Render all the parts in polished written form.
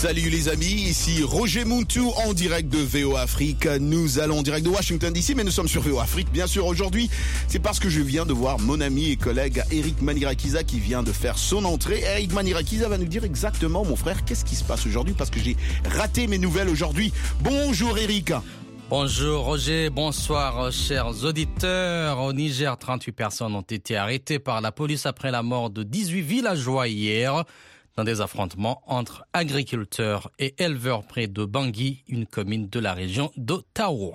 Salut les amis, ici Roger Muntou en direct de VO Afrique. Nous allons en direct de Washington DC, mais nous sommes sur VO Afrique. Bien sûr, aujourd'hui, c'est parce que je viens de voir mon ami et collègue Eric Manirakiza qui vient de faire son entrée. Eric Manirakiza va nous dire exactement, mon frère, qu'est-ce qui se passe aujourd'hui parce que j'ai raté mes nouvelles aujourd'hui. Bonjour Eric. Bonjour Roger, bonsoir chers auditeurs. Au Niger, 38 personnes ont été arrêtées par la police après la mort de 18 villageois hier dans des affrontements entre agriculteurs et éleveurs près de Bangui, une commune de la région d'Ottawa.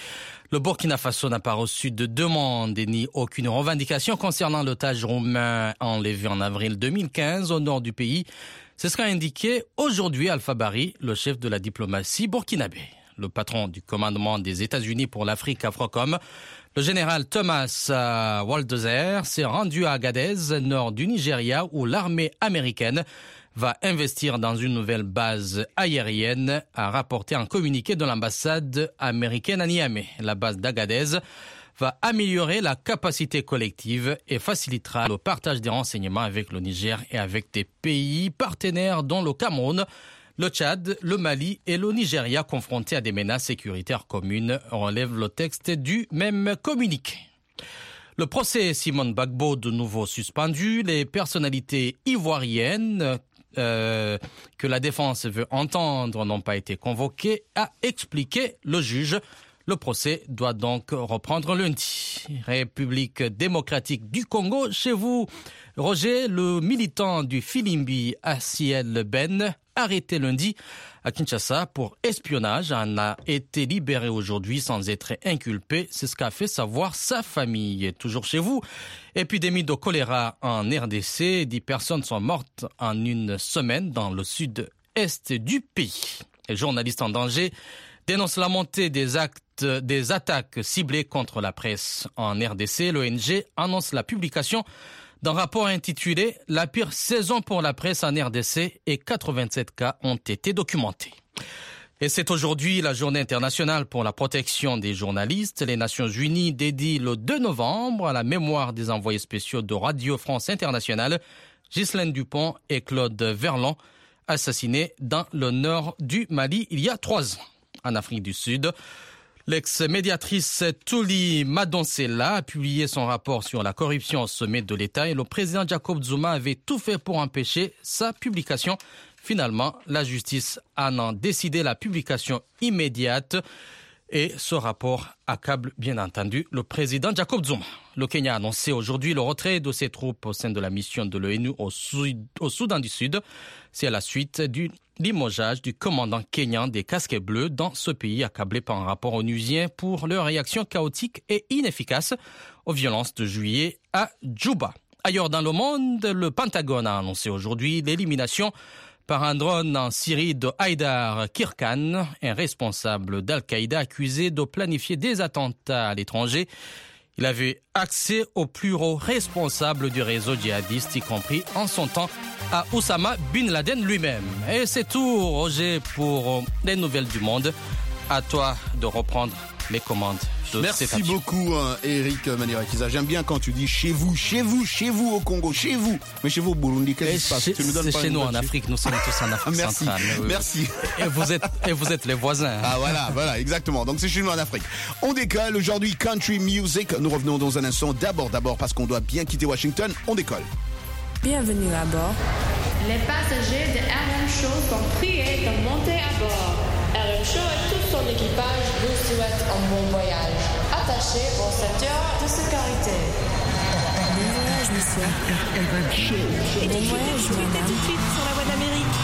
Le Burkina Faso n'a pas reçu de demande ni aucune revendication concernant l'otage roumain enlevé en avril 2015 au nord du pays. C'est ce qu'a indiqué aujourd'hui Alpha Bari, le chef de la diplomatie burkinabé. Le patron du commandement des États-Unis pour l'Afrique Africom, le général Thomas Waldeser, s'est rendu à Agadez, nord du Nigeria, où l'armée américaine va investir dans une nouvelle base aérienne, a rapporté un communiqué de l'ambassade américaine à Niamey. La base d'Agadez va améliorer la capacité collective et facilitera le partage des renseignements avec le Niger et avec des pays partenaires dont le Cameroun, le Tchad, le Mali et le Nigeria confrontés à des menaces sécuritaires communes, relève le texte du même communiqué. Le procès Simone Gbagbo de nouveau suspendu, les personnalités ivoiriennes que la défense veut entendre n'ont pas été convoquées, a expliqué le juge. Le procès doit donc reprendre lundi. République démocratique du Congo, chez vous, Roger, le militant du Filimbi Asiel Ben, arrêté lundi à Kinshasa pour espionnage, en a été libéré aujourd'hui sans être inculpé. C'est ce qu'a fait savoir sa famille. Toujours chez vous, épidémie de choléra en RDC. 10 personnes sont mortes en une semaine dans le sud-est du pays. Les journalistes en danger dénoncent la montée des attaques ciblées contre la presse en RDC. L'ONG annonce la publication d'un rapport intitulé « La pire saison pour la presse en RDC » et 87 cas ont été documentés. Et c'est aujourd'hui la journée internationale pour la protection des journalistes. Les Nations Unies dédient le 2 novembre à la mémoire des envoyés spéciaux de Radio France Internationale, Ghislaine Dupont et Claude Verlon, assassinés dans le nord du Mali il y a 3 ans. En Afrique du Sud, l'ex-médiatrice Thuli Madonsela a publié son rapport sur la corruption au sommet de l'État et le président Jacob Zuma avait tout fait pour empêcher sa publication. Finalement, la justice en a décidé la publication immédiate et ce rapport accable bien entendu le président Jacob Zuma. Le Kenya a annoncé aujourd'hui le retrait de ses troupes au sein de la mission de l'ONU au Soudan du Sud. C'est à la suite du limogeage du commandant kényan des casques bleus dans ce pays accablé par un rapport onusien pour leur réaction chaotique et inefficace aux violences de juillet à Djouba. Ailleurs dans le monde, le Pentagone a annoncé aujourd'hui l'élimination par un drone en Syrie de Haïdar Kirkan, un responsable d'Al-Qaïda accusé de planifier des attentats à l'étranger. Il avait accès aux plus hauts responsables du réseau djihadiste, y compris en son temps à Oussama Bin Laden lui-même. Et c'est tout, Roger, pour les nouvelles du monde. À toi de reprendre les commandes. Merci beaucoup, Eric Manirakiza. J'aime bien quand tu dis chez vous au Congo, chez vous. Mais chez vous au Burundi, qu'est-ce qui se passe? Tu nous donnes c'est pas chez nous en Afrique, nous sommes tous en Afrique centrale. Merci. Et vous êtes les voisins. Ah voilà, exactement. Donc c'est chez nous en Afrique. On décolle aujourd'hui Country Music. Nous revenons dans un instant. D'abord, parce qu'on doit bien quitter Washington, on décolle. Bienvenue à bord. Les passagers de RM Show sont priés de monter à bord. RM Show et tout son équipage vous souhaitent un bon voyage. Attachez vos ceintures de sécurité. Bon voyage, monsieur. RM Show. Bon voyage, madame. Tout de suite sur la voie d'Amérique.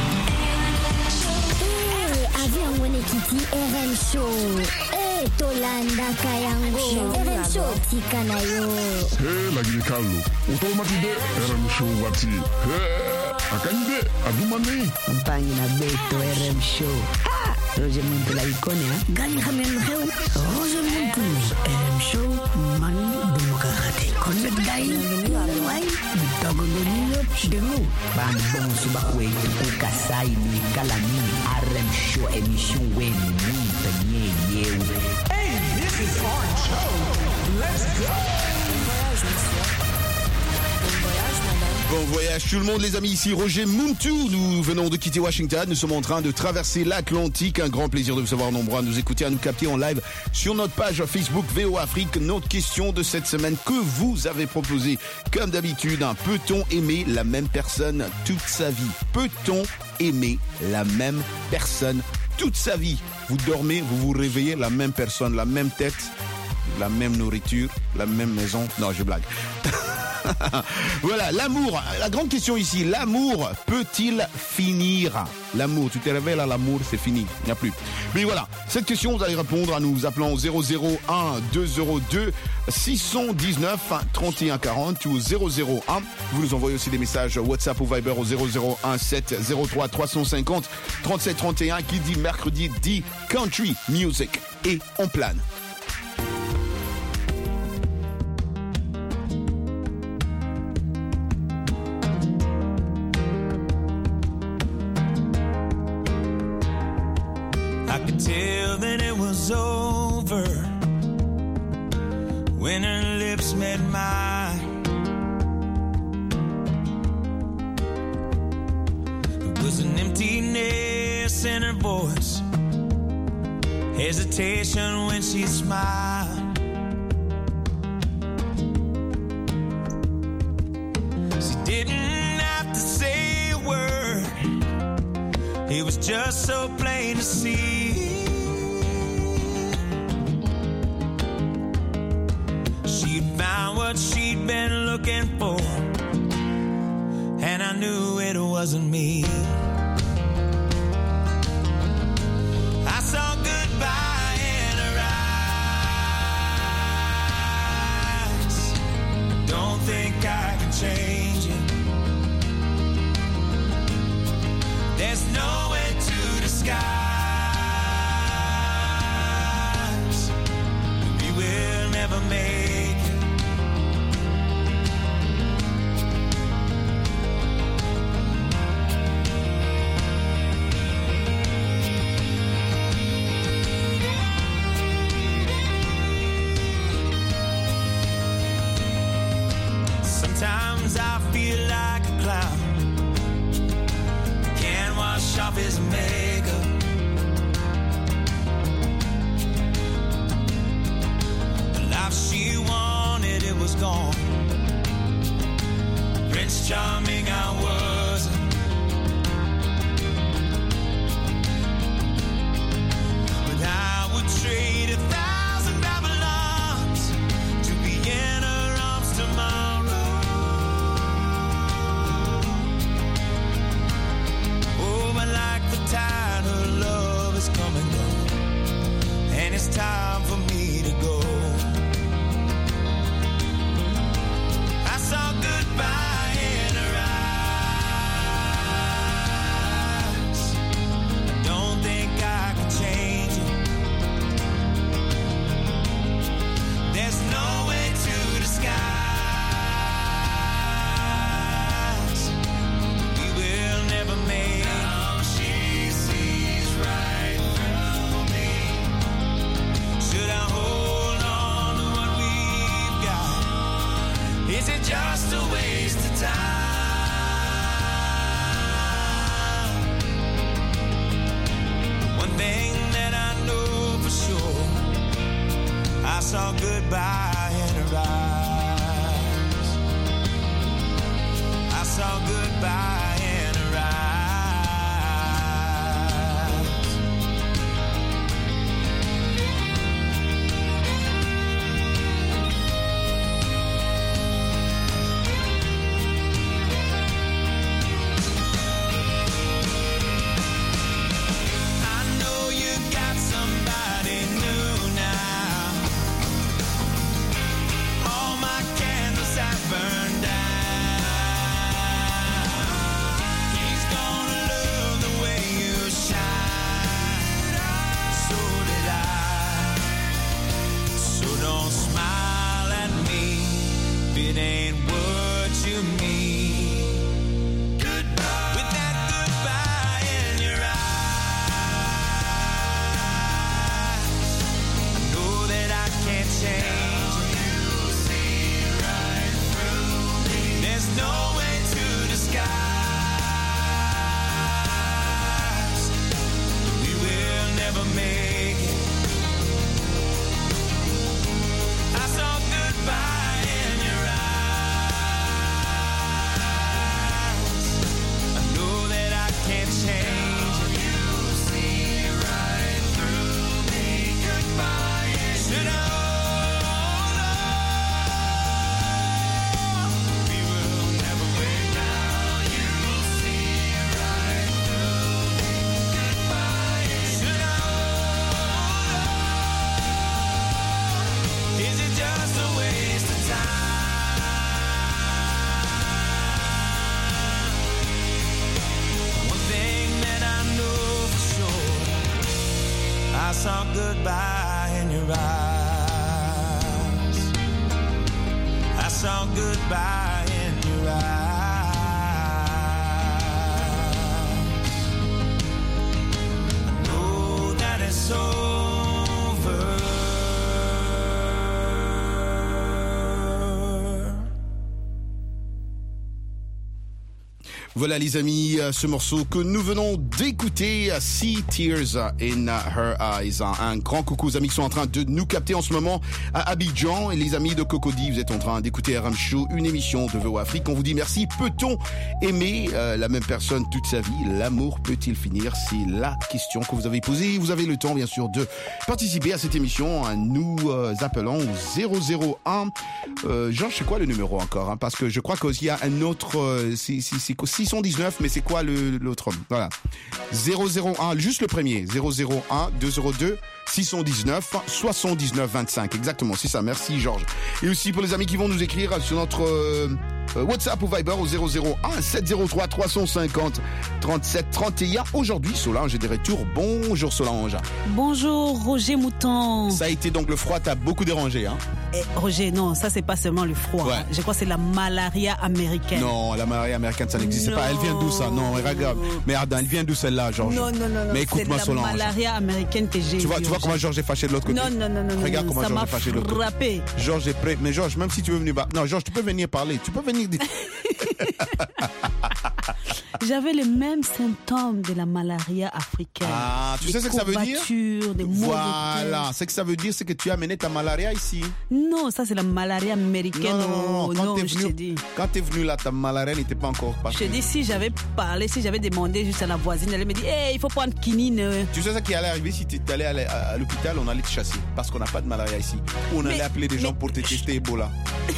Avion Monekiti RM Show. Tolanda Kayango. RM Show Tikanayo. Lagini Carlo. Automatide RM Show Wati. Akande Adumani. Campagne na Beto RM Show. Roger Muntu la icône, Gani Hamel Reu. Roger Muntu RM Show Mani Démocratique. Connect Guy. Bienvenue à bord. Wai. Dogondonio Chidemo. Bambon Subakwe Kasai ni Kalani RM Show émission Weni Tanye Yew. Hey, this is our show. Let's go. Bon voyage, monsieur. Bon voyage, madame. Bon Bon voyage tout le monde les amis, ici Roger Muntu. Nous venons de quitter Washington, nous sommes en train de traverser l'Atlantique. Un grand plaisir de vous savoir nombreux à nous écouter, à nous capter en live sur notre page Facebook VO Afrique. Notre question de cette semaine que vous avez proposée, comme d'habitude, peut-on aimer la même personne toute sa vie? Peut-on aimer la même personne toute sa vie? Vous dormez, vous vous réveillez, la même personne, la même tête, la même nourriture, la même maison. Non, je blague. Voilà, l'amour, la grande question ici, l'amour peut-il finir? L'amour, tu te réveilles là, l'amour c'est fini, il n'y a plus. Mais voilà, cette question vous allez répondre en nous appelant au 001 202 619 31 40 ou 001. Vous nous envoyez aussi des messages WhatsApp ou Viber au 001 703 350 37 31 qui dit mercredi dit country music et on plane. Till then it was over when her lips met mine. It was an emptiness in her voice, hesitation when she smiled. She didn't have to say a word, it was just so plain to see. She'd found what she'd been looking for, and I knew it wasn't me. I saw goodbye in her eyes. Don't think I can change it. There's no way to disguise. We will never make. Sometimes I feel like a clown, can't wash off his makeup. The life she wanted, it was gone. Prince Charming, I wasn't. But I would trade 1,000 Babylons to be in her arms tomorrow. Tide, her love is come and gone, and it's time for me to go. I saw goodbye in her eyes. I don't think I can change it. There's no way to disguise. We will never make. Is it just a waste of time? One thing that I know for sure, I saw goodbye in her eyes. I saw goodbye in her eyes. Burned down. goodbye in your eyes. I know that it's over. Voilà les amis, ce morceau que nous venons d'écouter, See Tears in Her Eyes. Un grand coucou aux amis qui sont en train de nous capter en ce moment à Abidjan. Et les amis de Cocody, vous êtes en train d'écouter RM Show, une émission de VOA Afrique. On vous dit merci. Peut-on aimer la même personne toute sa vie? L'amour peut-il finir? C'est la question que vous avez posée. Vous avez le temps bien sûr de participer à cette émission. Nous appelons au 001. Georges, c'est quoi le numéro encore, parce que je crois qu'il y a un autre... c'est 619, mais c'est quoi l'autre? Voilà. 001, juste le premier. 001 202 619 79 25. Exactement, c'est ça. Merci Georges. Et aussi pour les amis qui vont nous écrire sur notre WhatsApp ou Viber au 001 703 350 37 31. Aujourd'hui, Solange est de retour. Bonjour Solange. Bonjour Roger Mouton. Ça a été donc le froid, t'as beaucoup dérangé, hein? Roger, non, ça c'est pas seulement le froid. Ouais. Je crois que c'est la malaria américaine. Non, la malaria américaine, ça n'existe pas. Elle vient d'où ça? Non, regarde. Merde, elle vient d'où celle-là, Georges? Non. Mais écoute-moi Solange. C'est la malaria américaine que j'ai. Tu vois comment Georges est fâché de l'autre côté? Non. Regarde comment Georges est fâché de l'autre côté. Frappé. Georges est prêt. Mais Georges, même si tu veux venir... Non, Georges, tu peux venir parler. Tu peux venir... J'avais les mêmes symptômes de la malaria africaine. Ah, tu sais ce que ça veut dire? Des maux voilà, de tête. ce que ça veut dire, c'est que tu as amené ta malaria ici. Non, ça c'est la malaria américaine. Non, je t'ai dit. Quand t'es venu là, ta malaria n'était pas encore partie. Je t'ai dit, si j'avais parlé, si j'avais demandé juste à la voisine, elle me dit, hey, il faut prendre quinine. Tu sais ce qui allait arriver si tu allais à l'hôpital, on allait te chasser. Parce qu'on n'a pas de malaria ici. On allait appeler des gens pour te tester Ebola.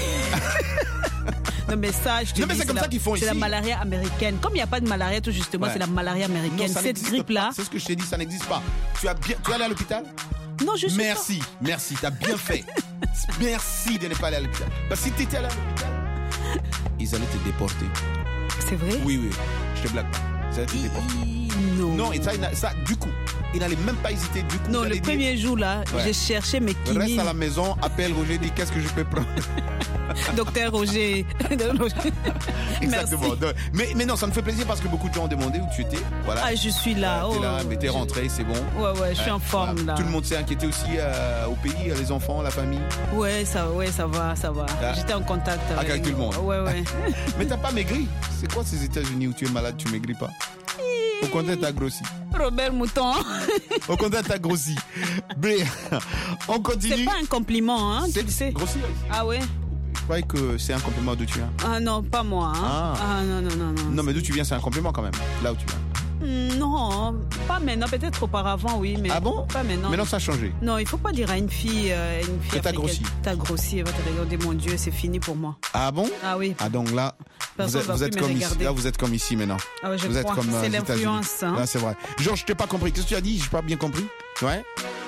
Non mais ça, je te dis, c'est comme ça qu'ils font ici. C'est la malaria américaine. Comme il n'y a pas de malaria, tout justement, c'est la malaria américaine. Non, cette grippe-là. C'est ce que je t'ai dit, ça n'existe pas. Tu es allé à l'hôpital? Non, je suis Merci, t'as bien fait. Merci de ne pas aller à l'hôpital. Parce que si t'étais allé à l'hôpital, ils allaient te déporter. C'est vrai? Oui, je te blague pas. Ils allaient te déporter. Non, et ça, du coup, ils n'allaient même pas hésiter. Du coup, non, le premier jour là, j'ai cherché mes kinines. Reste à la maison, appelle Roger, dis qu'est-ce que je peux prendre. Docteur Roger. Exactement. Mais non, ça me fait plaisir parce que beaucoup de gens ont demandé où tu étais. Voilà. Ah, je suis là. T'es là, mais t'es rentré, c'est bon. Ouais, je suis en forme là. Tout le monde s'est inquiété aussi au pays, les enfants, la famille. Ouais, ça va. Ah. J'étais en contact avec tout le monde. Ouais. Mais t'as pas maigri. C'est quoi ces États-Unis où tu es malade, tu maigris pas? Au contraire, t'as grossi. Robert Mouton. Au contraire, t'as grossi. Mais on continue. C'est pas un compliment, hein? Tu sais. Grossi. Ah ouais? Je croyais que c'est un compliment d'où tu viens. Ah non, pas moi. Hein? Ah non. Non, mais d'où tu viens, c'est un compliment quand même. Là où tu viens. Non, pas maintenant. Peut-être auparavant, oui. Mais ah bon? Pas maintenant. Maintenant, ça a changé. Non, il faut pas dire à une fille que t'as grossi. T'as grossi, elle va te regarder, mon Dieu, c'est fini pour moi. Ah bon? Ah oui. Ah donc là, vous êtes comme ici. Là, vous êtes comme ici maintenant. Ah ouais, vous êtes comme c'est l'influence. Hein? Là, c'est vrai. Georges, je t'ai pas compris. Qu'est-ce que tu as dit? J'ai pas bien compris. Ouais.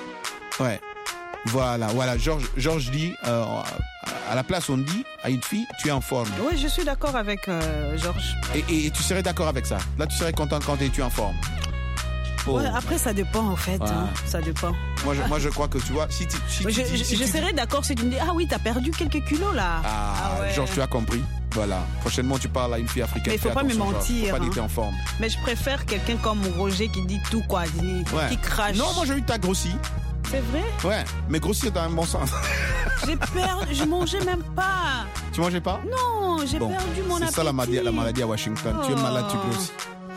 Voilà. Georges dit, à la place, on dit à une fille, tu es en forme. Oui, je suis d'accord avec Georges. Et tu serais d'accord avec ça? Là, tu serais contente quand tu es en forme? Ouais, après, ça dépend en fait. Ouais. Hein, ça dépend. Moi, je crois que tu vois, je serais d'accord si tu me dis, ah oui, t'as perdu quelques kilos là. Ah ouais. Georges, tu as compris. Voilà. Prochainement, tu parles à une fille africaine. Mais il faut pas me mentir. Faut pas dire que t'es en forme. Mais je préfère quelqu'un comme Roger qui dit tout quoi, qui crache. Non, moi j'ai eu ta grossi. C'est vrai? Ouais, mais grossir dans un bon sens. Je mangeais même pas. Tu mangeais pas? Non, j'ai perdu mon appétit. C'est ça la maladie à Washington. Tu es malade, tu grossis.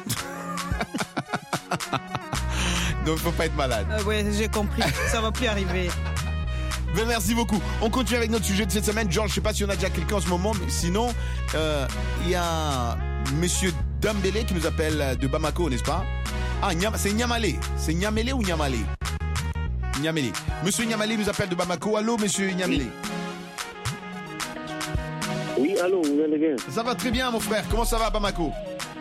Donc il faut pas être malade. Ouais, j'ai compris. Ça va plus arriver. Ben, merci beaucoup. On continue avec notre sujet de cette semaine. Georges, je sais pas si on a déjà quelqu'un en ce moment, mais sinon, il y a Monsieur Dambélé qui nous appelle de Bamako, n'est-ce pas? Ah, c'est Niamalé. C'est Niamelé ou Niamalé? Niamelé. Monsieur Niamalé nous appelle de Bamako. Allô, Monsieur Niamelé. Oui, allô, vous allez bien? Ça va très bien, mon frère. Comment ça va à Bamako?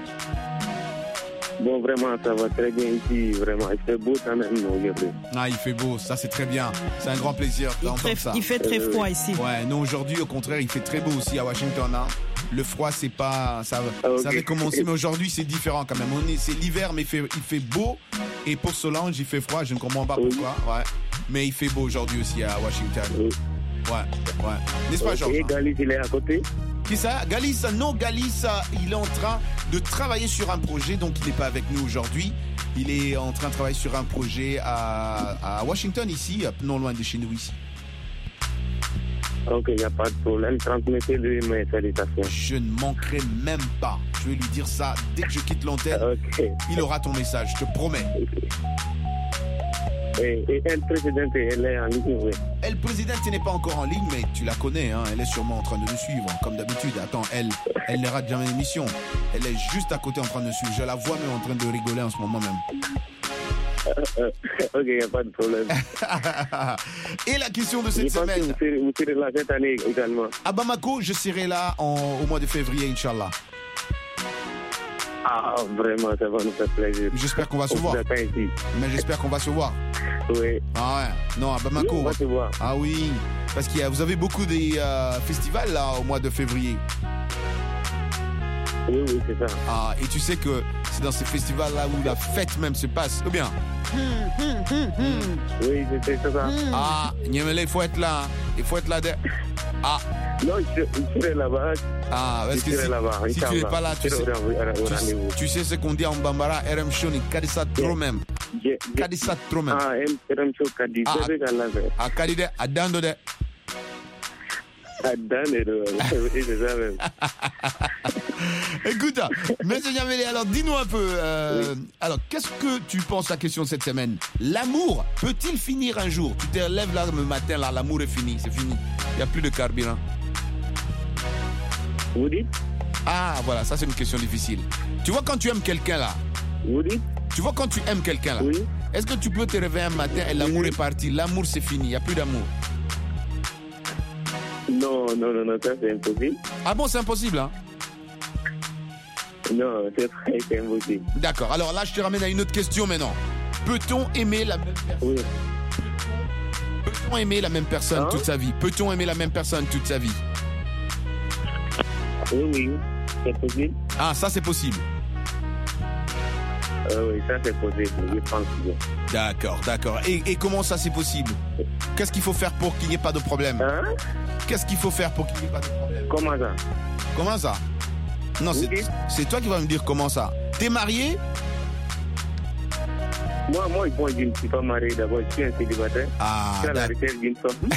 Bon, vraiment, ça va très bien ici. Vraiment, il fait beau quand même aujourd'hui. Ah, il fait beau, ça c'est très bien. C'est un grand plaisir d'entendre ça. Il fait très froid ici. Ouais, non, aujourd'hui, au contraire, il fait très beau aussi à Washington. Hein. Le froid, c'est pas... Ça avait commencé, mais aujourd'hui, c'est différent quand même. C'est l'hiver, mais il fait beau. Et pour Solange, il fait froid. Je ne comprends pas pourquoi. Ouais. Mais il fait beau aujourd'hui aussi à Washington. Ouais. N'est-ce pas, Georges? Et Galis, il est à côté. Qui ça? Galis? Non, Galis, il est en train de travailler sur un projet, donc il n'est pas avec nous aujourd'hui. Il est en train de travailler sur un projet à Washington, ici, non loin de chez nous, ici. Ok, il n'y a pas de problème. Transmettez-lui mes salutations. Je ne manquerai même pas. Je vais lui dire ça dès que je quitte l'antenne. Okay. Il aura ton message, je te promets. Okay. Et elle présidente, elle est en ligne, oui. Elle présidente n'est pas encore en ligne, mais tu la connais, hein. Elle est sûrement en train de nous suivre, comme d'habitude. Attends, elle ne rate jamais l'émission. Elle est juste à côté en train de nous suivre. Je la vois même en train de rigoler en ce moment même. Ok, il n'y a pas de problème. Et la question de cette semaine. Vous serez là cette année également. À Bamako, je serai là au mois de février, Inch'Allah. Ah, vraiment, ça va nous faire plaisir. J'espère qu'on va se voir. Mais j'espère qu'on va se voir. Oui. Ah ouais. Non, à Bamako. Oui, on va se voir. Ah oui. Parce que vous avez beaucoup des festivals là au mois de février. Oui, c'est ça. Ah, et tu sais que c'est dans ces festivals-là où la fête même se passe, ou bien? Oui, c'est ça. Ah, Niamele, il faut être là. Il faut être là. Ah. Non, je serai là-bas. Ah, parce que si tu n'es pas là, tu sais ce qu'on dit en Bambara, RM Show, ni Kadisa trop même. Kadisa trop même. Ah, RM Show Kadisa. Ah, Kadide, Adando de. Écoute, monsieur Niamele, alors dis-nous un peu, alors qu'est-ce que tu penses à la question de cette semaine? L'amour peut-il finir un jour? Tu te lèves là le matin, là, l'amour est fini, c'est fini. Il n'y a plus de carburant. Vous dites? Ah, voilà, ça c'est une question difficile. Tu vois quand tu aimes quelqu'un là? Vous dites? Tu vois quand tu aimes quelqu'un là? Oui. Est-ce que tu peux te réveiller un matin et l'amour est parti? L'amour c'est fini, il n'y a plus d'amour. Non, ça c'est impossible. Ah bon, c'est impossible, hein? Non, c'est vrai, c'est impossible. D'accord, alors là je te ramène à une autre question maintenant. Peut-on aimer la même personne? Oui. Peut-on aimer la même personne toute sa vie? Peut-on aimer la même personne toute sa vie? Oui, c'est possible. Ah, ça c'est possible. Oui, ça c'est possible, je pense bien. D'accord. Et comment ça c'est possible? Qu'est-ce qu'il faut faire pour qu'il n'y ait pas de problème? Qu'est-ce qu'il faut faire pour qu'il n'y ait pas de problème? Comment ça? Non, c'est toi qui vas me dire comment ça. T'es marié? Moi, je ne suis pas marié d'abord, je suis un célibataire. Ah, je suis à la recherche d'une femme.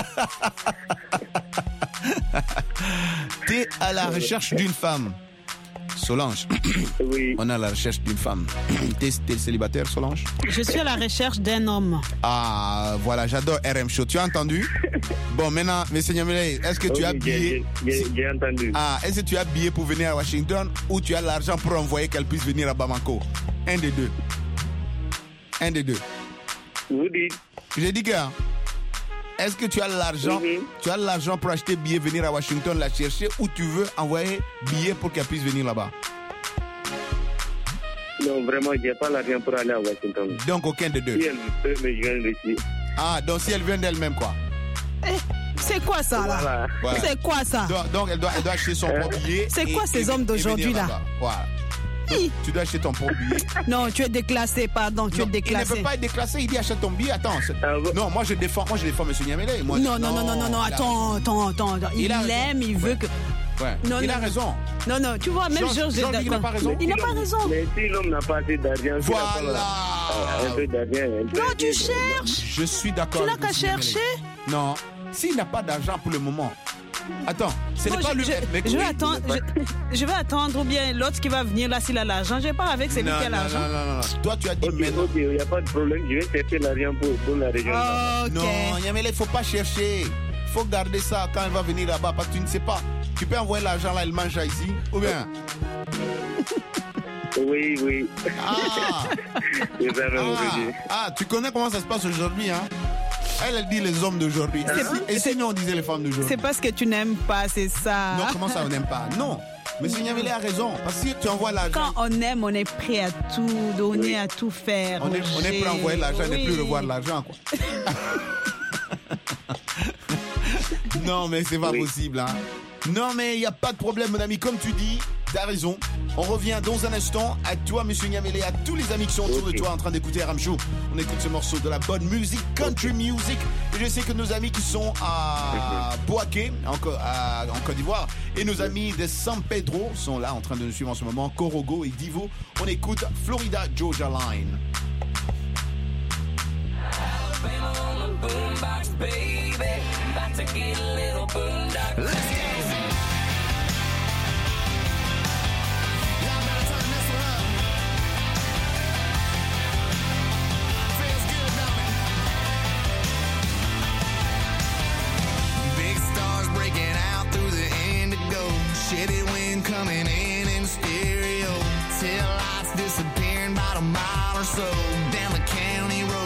T'es à la recherche d'une femme. Solange. Oui. On est à la recherche d'une femme. T'es célibataire, Solange? Je suis à la recherche d'un homme. Ah, voilà, j'adore RM Show. Tu as entendu? Bon, maintenant, M. Niamele, est-ce que tu as billet? J'ai entendu. Ah, est-ce que tu as billet pour venir à Washington ou tu as l'argent pour envoyer qu'elle puisse venir à Bamako? Un des deux. Vous dites? J'ai dit que... Est-ce que tu as l'argent? Tu as l'argent pour acheter billet, venir à Washington, la chercher, ou tu veux envoyer billet pour qu'elle puisse venir là-bas? Non, vraiment, je n'ai pas l'argent pour aller à Washington. Donc aucun des deux. Si elle peut me joindre ici. Ah, donc si elle vient d'elle-même, quoi? C'est quoi ça, là? Voilà. C'est quoi ça? Donc elle doit acheter son propre billet. C'est quoi ces hommes d'aujourd'hui, là? Voilà. Tu dois acheter ton propre billet. Non, tu es déclassé, pardon, tu es déclassé. Il ne peut pas être déclassé, il dit achète ton billet. Attends. Non, moi je défends M. Niamele. Non, attends. Il aime, il veut que... Ouais. Non, il a raison. Non, tu vois, même Georges... Il n'a pas raison. Il n'a pas raison. Mais si l'homme n'a pas assez d'argent... Voilà. Un peu d'argent... Non, tu cherches. Je suis d'accord. Tu n'as qu'à chercher. Non, s'il n'a pas d'argent pour le moment... Attends, ce n'est pas lui. Je vais attendre ou bien l'autre qui va venir là s'il a l'argent. Je pars avec celui qui a l'argent. Non. Toi, tu as dit maintenant. Il n'y a pas de problème. Je vais chercher l'argent pour la région. Non, Niamele, il ne faut pas chercher. Il faut garder ça quand elle va venir là-bas parce que tu ne sais pas. Tu peux envoyer l'argent là, elle mange ici ou bien. Oui. Tu connais comment ça se passe aujourd'hui, hein? Elle dit les hommes d'aujourd'hui. Et sinon, on disait les femmes d'aujourd'hui. C'est parce que tu n'aimes pas, c'est ça. Non, comment ça, on n'aime pas? Non. Mais Niamele a raison. Parce que si tu envoies l'argent. Quand on aime, on est prêt à tout donner, à tout faire. On est prêt à envoyer l'argent et plus revoir l'argent, quoi. Non, mais c'est pas possible, hein. Non, mais il n'y a pas de problème, mon ami. Comme tu dis, t'as raison. On revient dans un instant à toi, monsieur Niamele, à tous les amis qui sont autour de toi en train d'écouter RM Show. On écoute ce morceau de la bonne musique, country music. Et je sais que nos amis qui sont à Bouaké, en Côte d'Ivoire, et nos amis de San Pedro sont là en train de nous suivre en ce moment, Corogo et Divo. On écoute Florida Georgia Line. Boombox, baby, about to get a little boondock. Let's go. Y'all better turn this one up. Feels good, don't it? Big stars breaking out through the indigo. Shitty wind coming in stereo. Tail lights disappearing about a mile or so down the county road.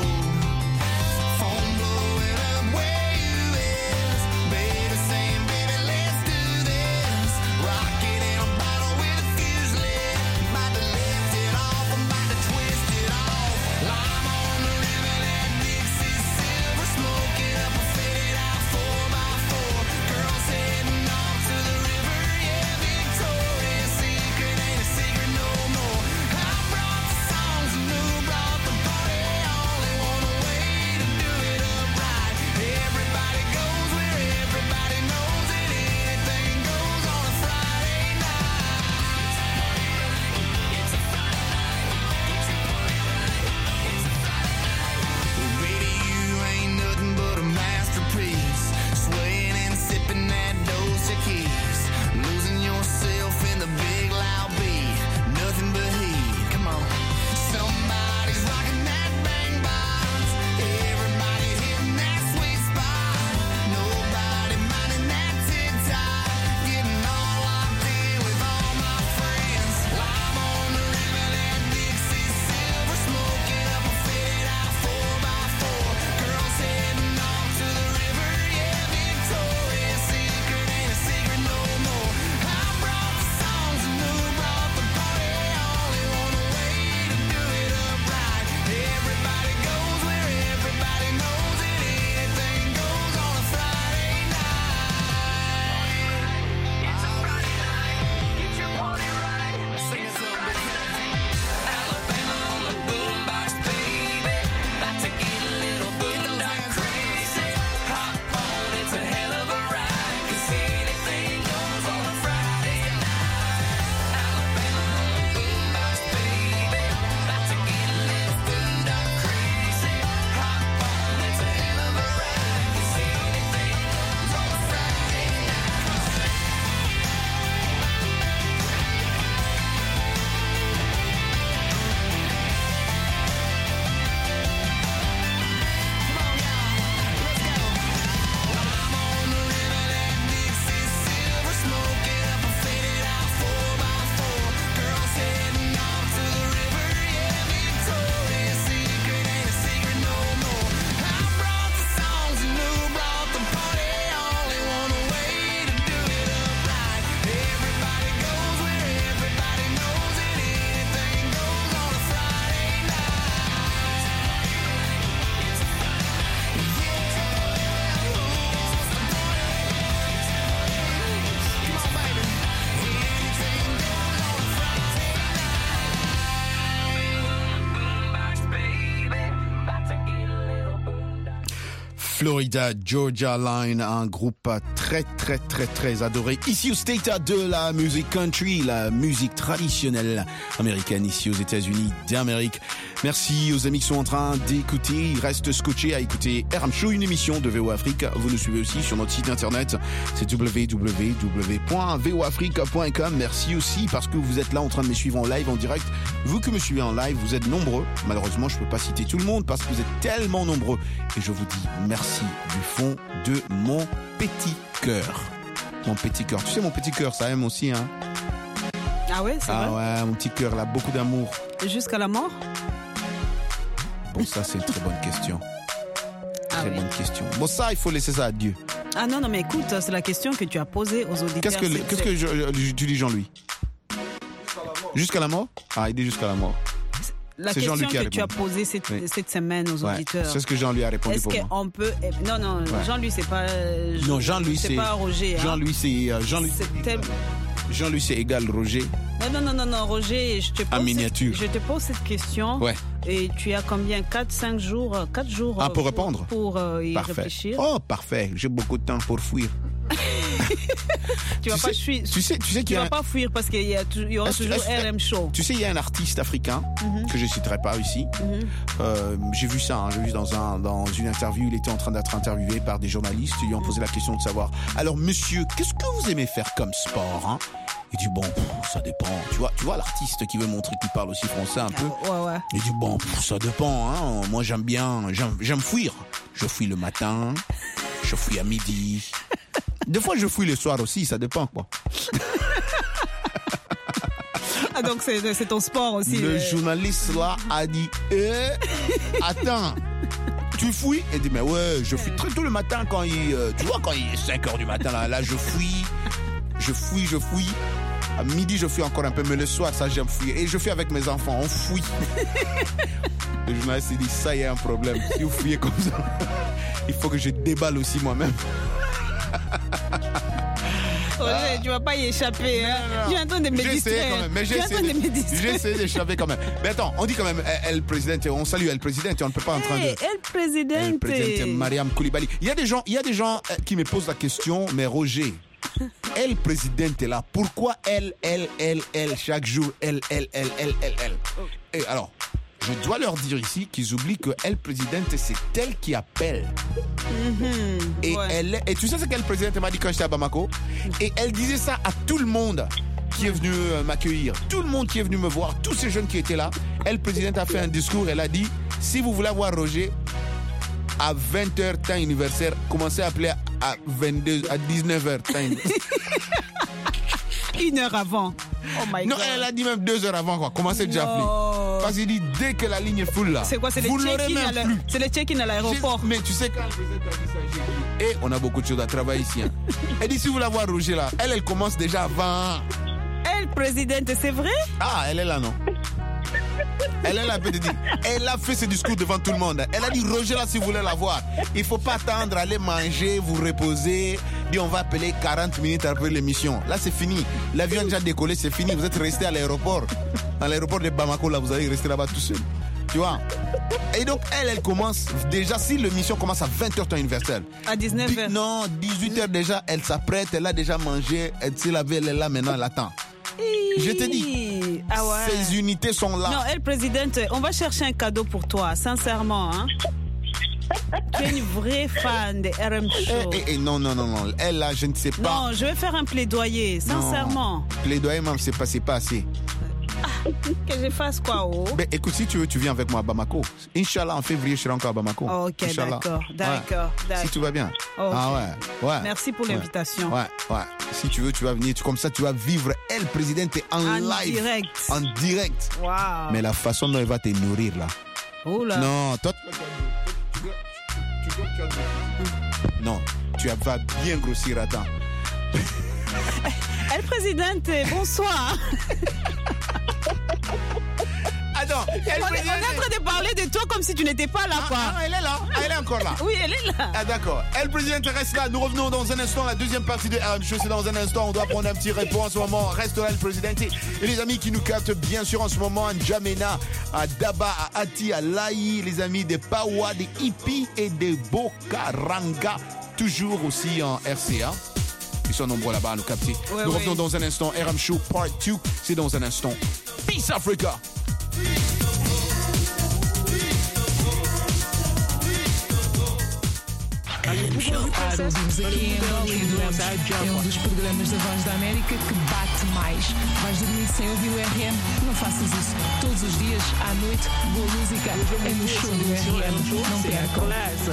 Florida Georgia Line, un groupe très adoré ici au State de la musique country, la musique traditionnelle américaine ici aux États-Unis d'Amérique. Merci aux amis qui sont en train d'écouter. Ils restent scotchés à écouter RM Show, une émission de VO Afrique. Vous nous suivez aussi sur notre site internet, c'est www.voafrique.com. Merci aussi parce que vous êtes là en train de me suivre en live, en direct. Vous que me suivez en live, vous êtes nombreux. Malheureusement, je peux pas citer tout le monde parce que vous êtes tellement nombreux. Et je vous dis merci du fond de mon petit cœur. Mon petit cœur. Tu sais, mon petit cœur, ça aime aussi, hein? Ah ouais, c'est vrai? Ah ouais, mon petit cœur, là, beaucoup d'amour. Jusqu'à la mort? Bon, ça, c'est une très bonne question. Très bonne question. Bon, ça, il faut laisser ça à Dieu. Ah non, mais écoute, c'est la question que tu as posée aux auditeurs. Qu'est-ce que tu dis, Jean-Louis? Jusqu'à la mort? Ah, il dit jusqu'à la mort. La question que tu as posée cette semaine aux auditeurs. C'est ce que Jean-Louis a répondu pour moi. Est-ce qu'on peut... Non, Jean-Louis, c'est pas... Non, Jean-Louis, c'est pas Roger. Jean-Louis, c'est... Jean-Louis, c'est égal Roger. Non, Roger, je te pose cette question. Ouais. Et tu as combien? 4 jours pour répondre? Pour y Parfait. réfléchir. Oh, parfait. J'ai beaucoup de temps pour fuir. Tu vas pas fuir. Tu sais qu'il y a vas pas fuir parce qu'il y aura toujours RM Show. Tu sais, il y a un artiste africain que je ne citerai pas ici. J'ai vu ça. J'ai vu dans une interview. Il était en train d'être interviewé par des journalistes. Ils lui ont posé la question de savoir. Alors, monsieur, qu'est-ce que vous aimez faire comme sport, hein? Il dit bon, ça dépend. Tu vois l'artiste qui veut montrer qu'il parle aussi français un peu. Ouais. Il dit bon, ça dépend. Hein. Moi, j'aime fuir. Je fuis le matin. Je fuis à midi. Des fois, je fouille le soir aussi, ça dépend, quoi. Ah, donc c'est ton sport aussi. Le journaliste, là, a dit, attends, tu fouilles? Il dit, mais ouais, je fouille très tôt le matin quand il est 5h du matin, là, je fouille. À midi, je fouille encore un peu, mais le soir, ça, j'aime fouiller. Et je fais avec mes enfants, on fouille. Le journaliste, il dit, ça, il y a un problème. Si vous fouillez comme ça, il faut que je déballe aussi moi-même. Roger, tu vas pas y échapper. Hein? Je suis en train de me distraire. J'essaie d'échapper quand même. Mais attends, on dit quand même El Presidente. On salue El Presidente. On ne peut pas en train de. El Presidente. Mariam Koulibaly. Il y a des gens qui me posent la question. Mais Roger, El Presidente là, pourquoi elle chaque jour elle. Et alors. Je dois leur dire ici qu'ils oublient que El Presidente, c'est elle qui appelle. Et tu sais ce qu'El Presidente m'a dit quand j'étais à Bamako? Et elle disait ça à tout le monde qui est venu m'accueillir. Tout le monde qui est venu me voir, tous ces jeunes qui étaient là. El Presidente a fait un discours, elle a dit, si vous voulez voir Roger, à 20h temps anniversaire, commencez à appeler à 19h temps anniversaire. 1 heure avant. Oh my God. Non, elle a dit même 2 heures avant, quoi. Commencez déjà à appeler. Parce qu'il dit, dès que la ligne est full là, c'est quoi? C'est vous l'aurez même plus. C'est le check-in à l'aéroport. Mais tu sais, quand le président a dit ça, j'ai dit, on a beaucoup de choses à travailler ici. Hein. Elle dit, si vous voulez voir Roger là, elle commence déjà avant. Elle, présidente, c'est vrai? Ah, elle est là, non? Elle est là, elle a fait ce discours devant tout le monde. Elle a dit, Roger là, si vous voulez la voir, il ne faut pas attendre, aller manger, vous reposer. Dit, on va appeler 40 minutes après l'émission. Là, c'est fini. L'avion a déjà décollé, c'est fini. Vous êtes resté à l'aéroport. À l'aéroport de Bamako, là, vous allez rester là-bas tout seul. Tu vois? Et donc, elle commence déjà, si l'émission commence à 20h ton anniversaire. À 19h. Non, 18h déjà, elle s'apprête, elle a déjà mangé, elle s'est lavée, elle est là maintenant, elle attend. Je te dis, ces unités sont là. Non, elle, présidente, on va chercher un cadeau pour toi, sincèrement. Hein? Tu es une vraie fan de RM Show. Non. Elle, là, je ne sais pas. Non, je vais faire un plaidoyer, sincèrement. Non. Plaidoyer, même, c'est pas assez. Que je fasse quoi, Ben, écoute, si tu veux, tu viens avec moi à Bamako. Inch'Allah, en février, je serai encore à Bamako. Ok, d'accord. Si tout va bien. Okay. Ah ouais. Merci pour l'invitation. Ouais. Si tu veux, tu vas venir. Comme ça, tu vas vivre El Presidente en live. En direct. Wow. Mais la façon dont elle va te nourrir, là. Oula. Non, toi, non, tu vas bien grossir, attends. El Presidente, bonsoir. Attends, on est en train de parler de toi comme si tu n'étais pas là, quoi. Elle est là, elle est encore là. Oui, elle est là. Ah, d'accord. El Presidente reste là. Nous revenons dans un instant. La deuxième partie de RM Show, c'est dans un instant. On doit prendre un petit repos en ce moment. Reste là, El Presidente. Et les amis qui nous captent, bien sûr, en ce moment, à N'Djamena, à Daba, à Ati, à Laï, les amis des Pawa, des Ipi et des Bokaranga, toujours aussi en RCA. Ils sont nombreux là-bas à nous capter. Nous revenons dans un instant. RM Show Part 2, c'est dans un instant. Peace Africa! É um dos programas da Voz da América que bate mais. Vais dormir sem ouvir o RM? Não faças isso. Todos os dias, à noite, boa música é no show do RM. Não percam.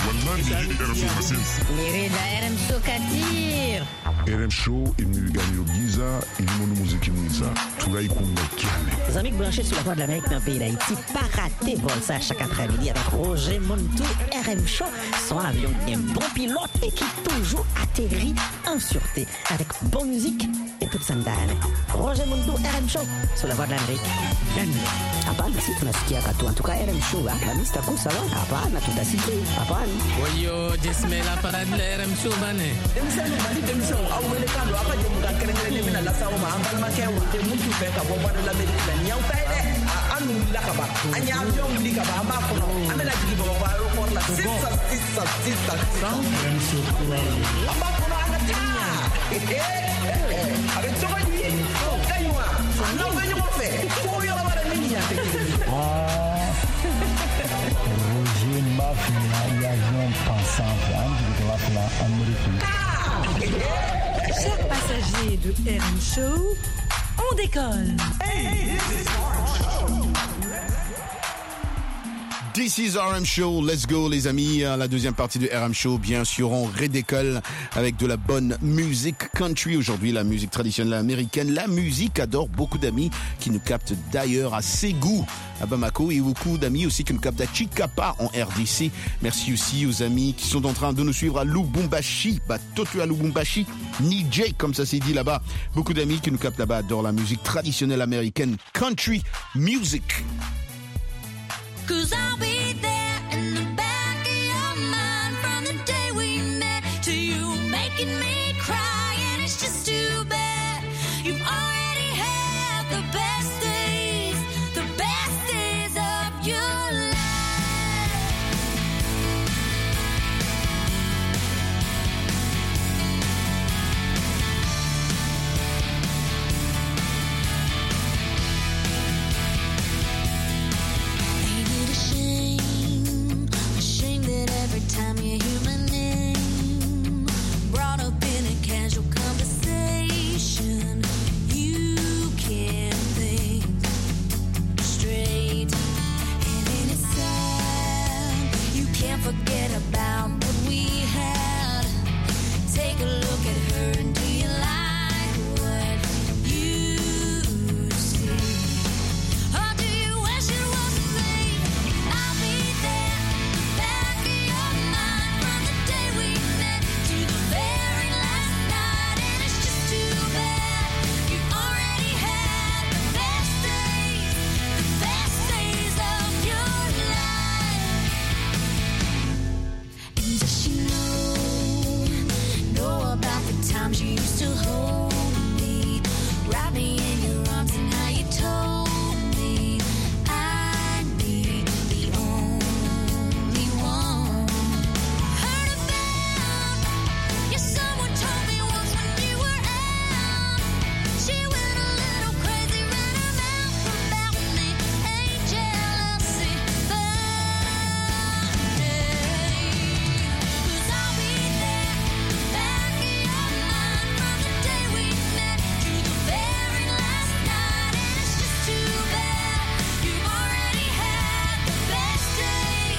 RM Show Katir. RM Show imilganiro giza ilimono muziki mwiza tulaikunga kiane. Les amis branchés sur la Voix de l'Amérique dans le pays d'Haïti, pas rater vol ça chaque après-midi avec Roger Montou, RM Show, son avion un bon pilote et qui toujours atterrit en sûreté avec bonne musique et toute sa ndane. Roger Montou, RM Show sur la Voix de l'Amérique. Hapana, si tunasikia katu. En tout cas, RM Show, la mista kusa wa. Hapana, tutasikia. Hapana. Oyo, jismela para RM Show bane. Awele kando akaje muka kerengere mina la sawo ma ambal ma ke wote muntu pe ka bo ba la Amerika ni au pele wulila ka ban an ye avion wuli ka ban an b'a kɔnɔ an bɛna jigin bamakɔ aéroport la sisan an b'a kɔnɔ an ka taa a bɛ cogo di ka ɲi wa n'aw bɛ ɲɔgɔn fɛ ko yɔrɔ wɛrɛ min ni yan tɛ kelen Roger m'a fini l'avion pensant en Amérique. Chers passagers de RM Show, on décolle. This is RM Show, let's go les amis, la deuxième partie de RM Show, bien sûr on redécolle avec de la bonne musique country aujourd'hui, la musique traditionnelle américaine, la musique adore beaucoup d'amis qui nous captent d'ailleurs à Ségou, à Bamako et beaucoup d'amis aussi qui nous captent à Chikapa en RDC. Merci aussi aux amis qui sont en train de nous suivre à Lubumbashi, Batoto à Lubumbashi, Niger comme ça c'est dit là-bas. Beaucoup d'amis qui nous captent là-bas adorent la musique traditionnelle américaine, country music. 'Cause I'll be there in the back of your mind from the day we met to you making me cry, and it's just too bad you've already had the best days of your life. A shame that every time you hear my name brought up in a casual conversation, you can't think straight. And then it's sad you can't forget about what we had. Take a look at her and do you like what you see? Or do you wish it wasn't me? I'll be there, the back of your mind from the day we met to the very last night, and it's just too bad you've already had the best days of your life. And does she know about the times you used to hold me, wrap me in your arms, and how you told me I'd be the only one? Heard about you, someone told me once when you were out. She went a little crazy, ran her mouth about me. Ain't jealousy, Monday. 'Cause I'll be there, back in your mind from the day we met to the very last night, and it's just too bad you've already had the best days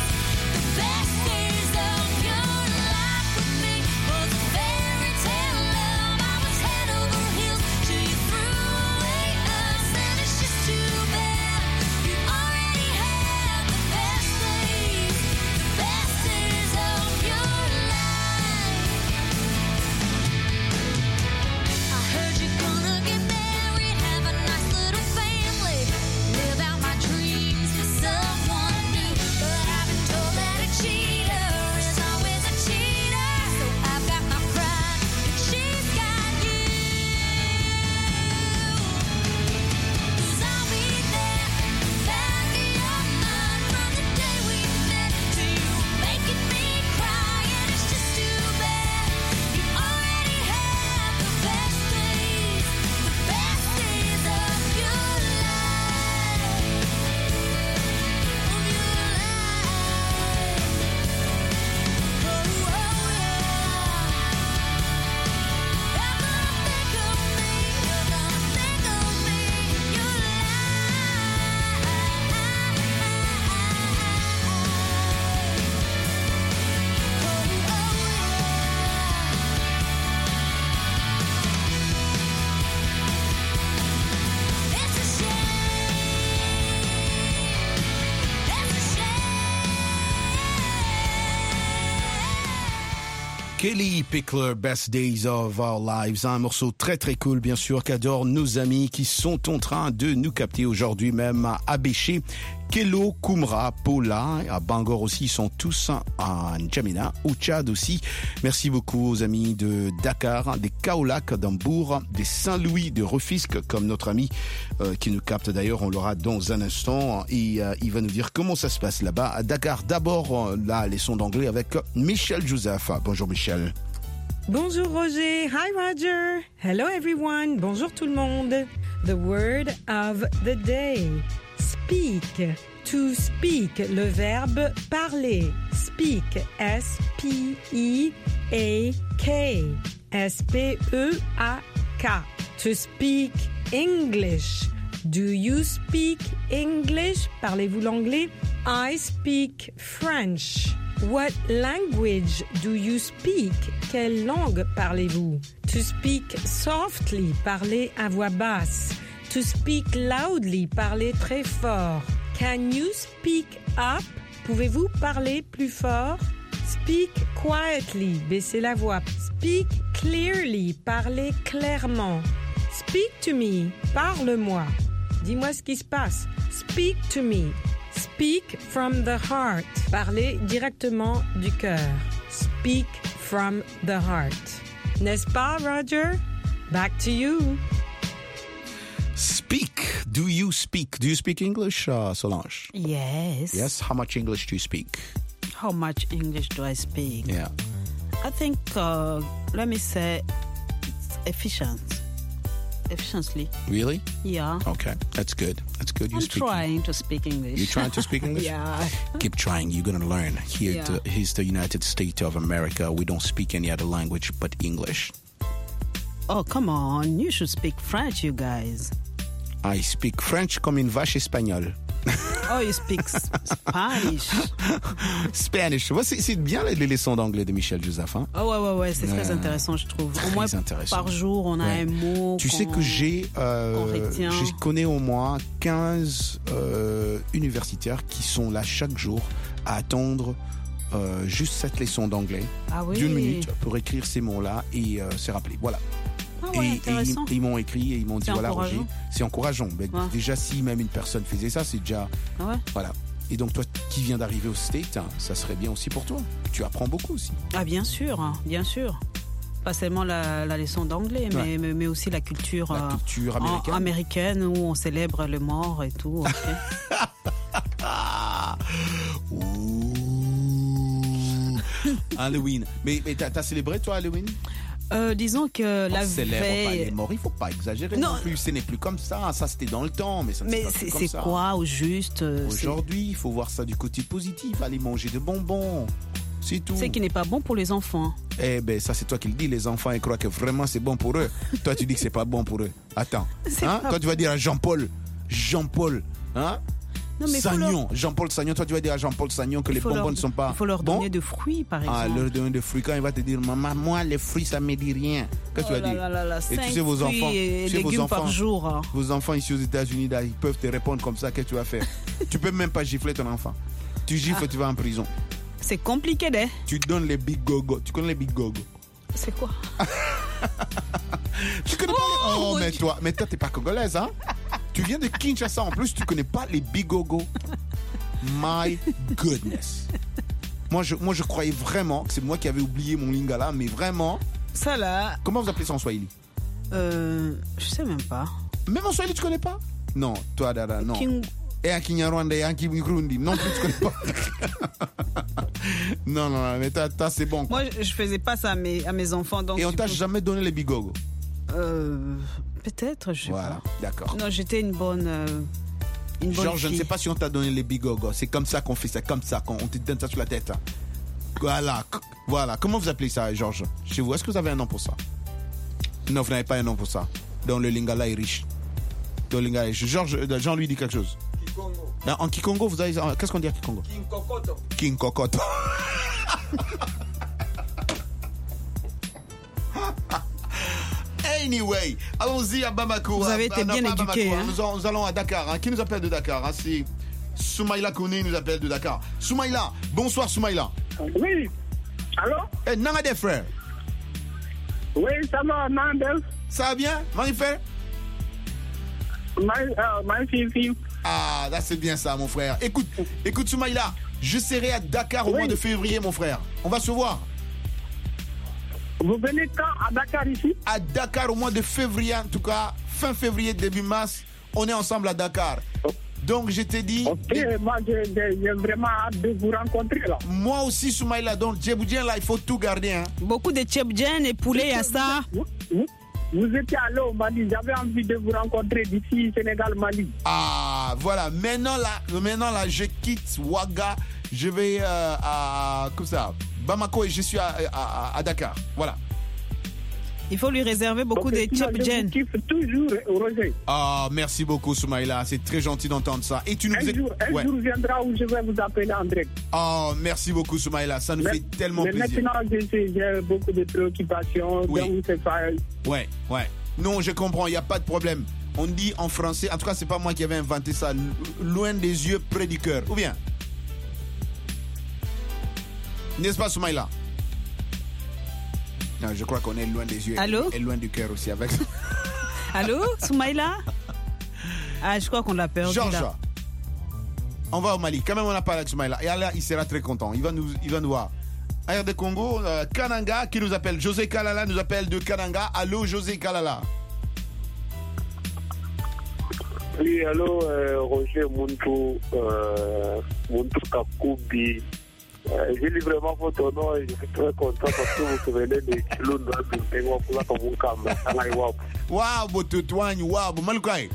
of your life with me. Was a fairy tale love, I was head over heels till you threw away us, and it's just too bad you've already had the best days of your life. I heard you're gonna get married, have a nice little family, live out my dreams for someone new. But I've been told that a cheater is always a cheater, so I've got my pride, and she's got you. 'Cause I'll be there, back in your mind from the day we met to you making me cry, and it's just too bad you've already had the best days of your life. Kelly Pickler, Best Days of Our Lives, un morceau très très cool bien sûr qu'adorent nos amis qui sont en train de nous capter aujourd'hui même à Abéché, Kelo, Kumra, Paula, à Bangor aussi, ils sont tous à N'Djamena, au Tchad aussi. Merci beaucoup aux amis de Dakar, des Kaolack d'Hambourg, des Saint-Louis de Rufisque, comme notre ami qui nous capte d'ailleurs, on l'aura dans un instant. Et il va nous dire comment ça se passe là-bas à Dakar. D'abord, là, les sons d'anglais avec Michel Joseph. Bonjour Michel. Bonjour Roger. Hi Roger. Hello everyone. Bonjour tout le monde. The word of the day. Speak. To speak. Le verbe parler. Speak. S-P-E-A-K. S-P-E-A-K. To speak English. Do you speak English? Parlez-vous l'anglais? I speak French. What language do you speak? Quelle langue parlez-vous? To speak softly, parler à voix basse. To speak loudly, parler très fort. Can you speak up? Pouvez-vous parler plus fort? Speak quietly, baissez la voix. Speak clearly, parler clairement. Speak to me, parle-moi. Dis-moi ce qui se passe. Speak to me. Speak from the heart. Parler directement du cœur. Speak from the heart. N'est-ce pas, Roger? Back to you. Speak. Do you speak? Do you speak English, Solange? Yes. Yes. How much English do you speak? How much English do I speak? Yeah. I think, let me say, it's efficiently. Really? Yeah. Okay, that's good. That's good. I'm trying to speak English. You're trying to speak English? Yeah. Keep trying. You're going to learn. Here, Yeah. here's the United States of America. We don't speak any other language but English. Oh, come on. You should speak French, you guys. I speak French comme une vache espagnole. Oh, you speak Spanish. Spanish. Ouais, c'est bien les leçons d'anglais de Michel Joseph. Hein? Oh, ouais, c'est très intéressant, je trouve. Au moins, par jour, on a un mot. Tu sais que je connais au moins 15 universitaires qui sont là chaque jour à attendre juste cette leçon d'anglais d'une minute pour écrire ces mots-là et se rappeler. Voilà. Ah ouais, et ils m'ont écrit et ils m'ont dit voilà Roger, c'est encourageant. Mais déjà si même une personne faisait ça, c'est déjà voilà. Et donc toi qui viens d'arriver au States, ça serait bien aussi pour toi. Tu apprends beaucoup aussi. Ah bien sûr. Pas seulement la leçon d'anglais, mais aussi la culture américaine où on célèbre le mort et tout. Halloween. Mais t'as célébré toi Halloween? Disons que la veille. Pas les morts, il faut pas exagérer non plus. Ce n'est plus comme ça. Ça c'était dans le temps, mais ça ne pas plus comme ça. C'est quoi au juste? Aujourd'hui, il faut voir ça du côté positif. Aller manger de bonbons, c'est tout. C'est qui n'est pas bon pour les enfants. Eh ben ça c'est toi qui le dis. Les enfants ils croient que vraiment c'est bon pour eux. Toi tu dis que c'est pas bon pour eux. Attends. Toi tu vas dire à Jean-Paul, hein? Non, mais Sagnon, Jean-Paul Sagnon, toi tu vas dire à Jean-Paul Sagnon que les bonbons ne sont pas bons. Il faut leur donner de fruits par exemple. Leur donner de fruits. Quand il va te dire maman, moi les fruits ça me dit rien. Qu'est-ce que tu vas dire? Et tu sais vos enfants, légumes par jour. Vos enfants ici aux États-Unis là, ils peuvent te répondre comme ça. Qu'est-ce que tu vas faire? Tu peux même pas gifler ton enfant. Tu gifles, tu vas en prison. C'est compliqué Tu donnes les big gogo. Tu connais les big gogo? C'est quoi? Tu connais pas mais toi t'es pas congolaise hein? Tu viens de Kinshasa en plus, tu connais pas les bigogo. My goodness. Moi je croyais vraiment que c'est moi qui avais oublié mon lingala, mais vraiment. Ça là. Comment vous appelez ça en Swahili? Je sais même pas. Même en Swahili tu connais pas? Non, toi dada non. Et à Kinyarwanda et à Kiburundi non plus tu connais pas. non, mais toi c'est bon. Quoi. Moi je faisais pas ça à mes enfants donc. Et on t'a jamais donné les bigogo? Peut-être, je sais pas. Voilà, d'accord. Non, j'étais une bonne Genre, fille. je ne sais pas si on t'a donné les bigogos. C'est comme ça qu'on fait ça, comme ça, on te donne ça sur la tête. Voilà. Comment vous appelez ça, Georges? Chez vous, est-ce que vous avez un nom pour ça? Non, vous n'avez pas un nom pour ça. Donc le lingala est riche. Georges, Jean lui dit quelque chose. Kikongo. En Kikongo, vous avez. Qu'est-ce qu'on dit à Kikongo? King Kokoto. Anyway, allons-y à Bamako. Vous avez été bien éduqué. Hein? Nous allons à Dakar. Hein. Qui nous appelle de Dakar? C'est Soumaïla Kouné nous appelle de Dakar. Soumaïla, bonsoir Soumaïla. Oui. Allô? Nangade frère. Oui, ça va, Nangade. Ça va bien? Marie-Frère? Marie-Fille. Ah, là c'est bien ça, mon frère. Écoute Soumaïla, je serai à Dakar au mois de février, mon frère. On va se voir. Vous venez quand à Dakar ici? À Dakar au mois de février, en tout cas, fin février, début mars, on est ensemble à Dakar. Donc je t'ai dit... Ok, moi j'ai vraiment hâte de vous rencontrer là. Moi aussi, Soumaïla, donc Djiboudien là, il faut tout garder. Hein. Beaucoup de Djiboudien et poulet à ça. Vous étiez allé au Mali, j'avais envie de vous rencontrer d'ici Sénégal-Mali. Ah, voilà. Maintenant là, je quitte Ouaga, je vais à comme ça, Bamako et je suis à Dakar. Voilà. Il faut lui réserver beaucoup de Djiboudien. Je kiffe toujours, Roger. Ah, merci beaucoup, Soumaïla. C'est très gentil d'entendre ça. Et tu nous Un jour viendra où je vais vous appeler en direct. Oh, merci beaucoup, Soumaïla. Ça nous fait tellement plaisir. Mais maintenant, j'ai beaucoup de préoccupations. Oui. Donc c'est pas... Ouais. Non, je comprends, il n'y a pas de problème. On dit en français, en tout cas, c'est pas moi qui avais inventé ça, loin des yeux, près du cœur. Ou bien? N'est-ce pas, Soumaïla? Non, je crois qu'on est loin des yeux. Allô? Et loin du cœur aussi avec. Allô, Soumaïla? Ah, je crois qu'on l'a perdu. Georges, là. on va au Mali. Quand même, on a parlé avec Soumaïla. Et là, il sera très content. Il va nous voir. Air de Congo, Kananga qui nous appelle. José Kalala nous appelle de Kananga. Allô, José Kalala. Oui, allô, Roger Muntu Kakubi. J'ai lu vraiment votre nom et je suis très content parce que vous souvenez de Kilunda Bintengo Kula Kabukamba. Waouh, Bototoigne, waouh, Malukai.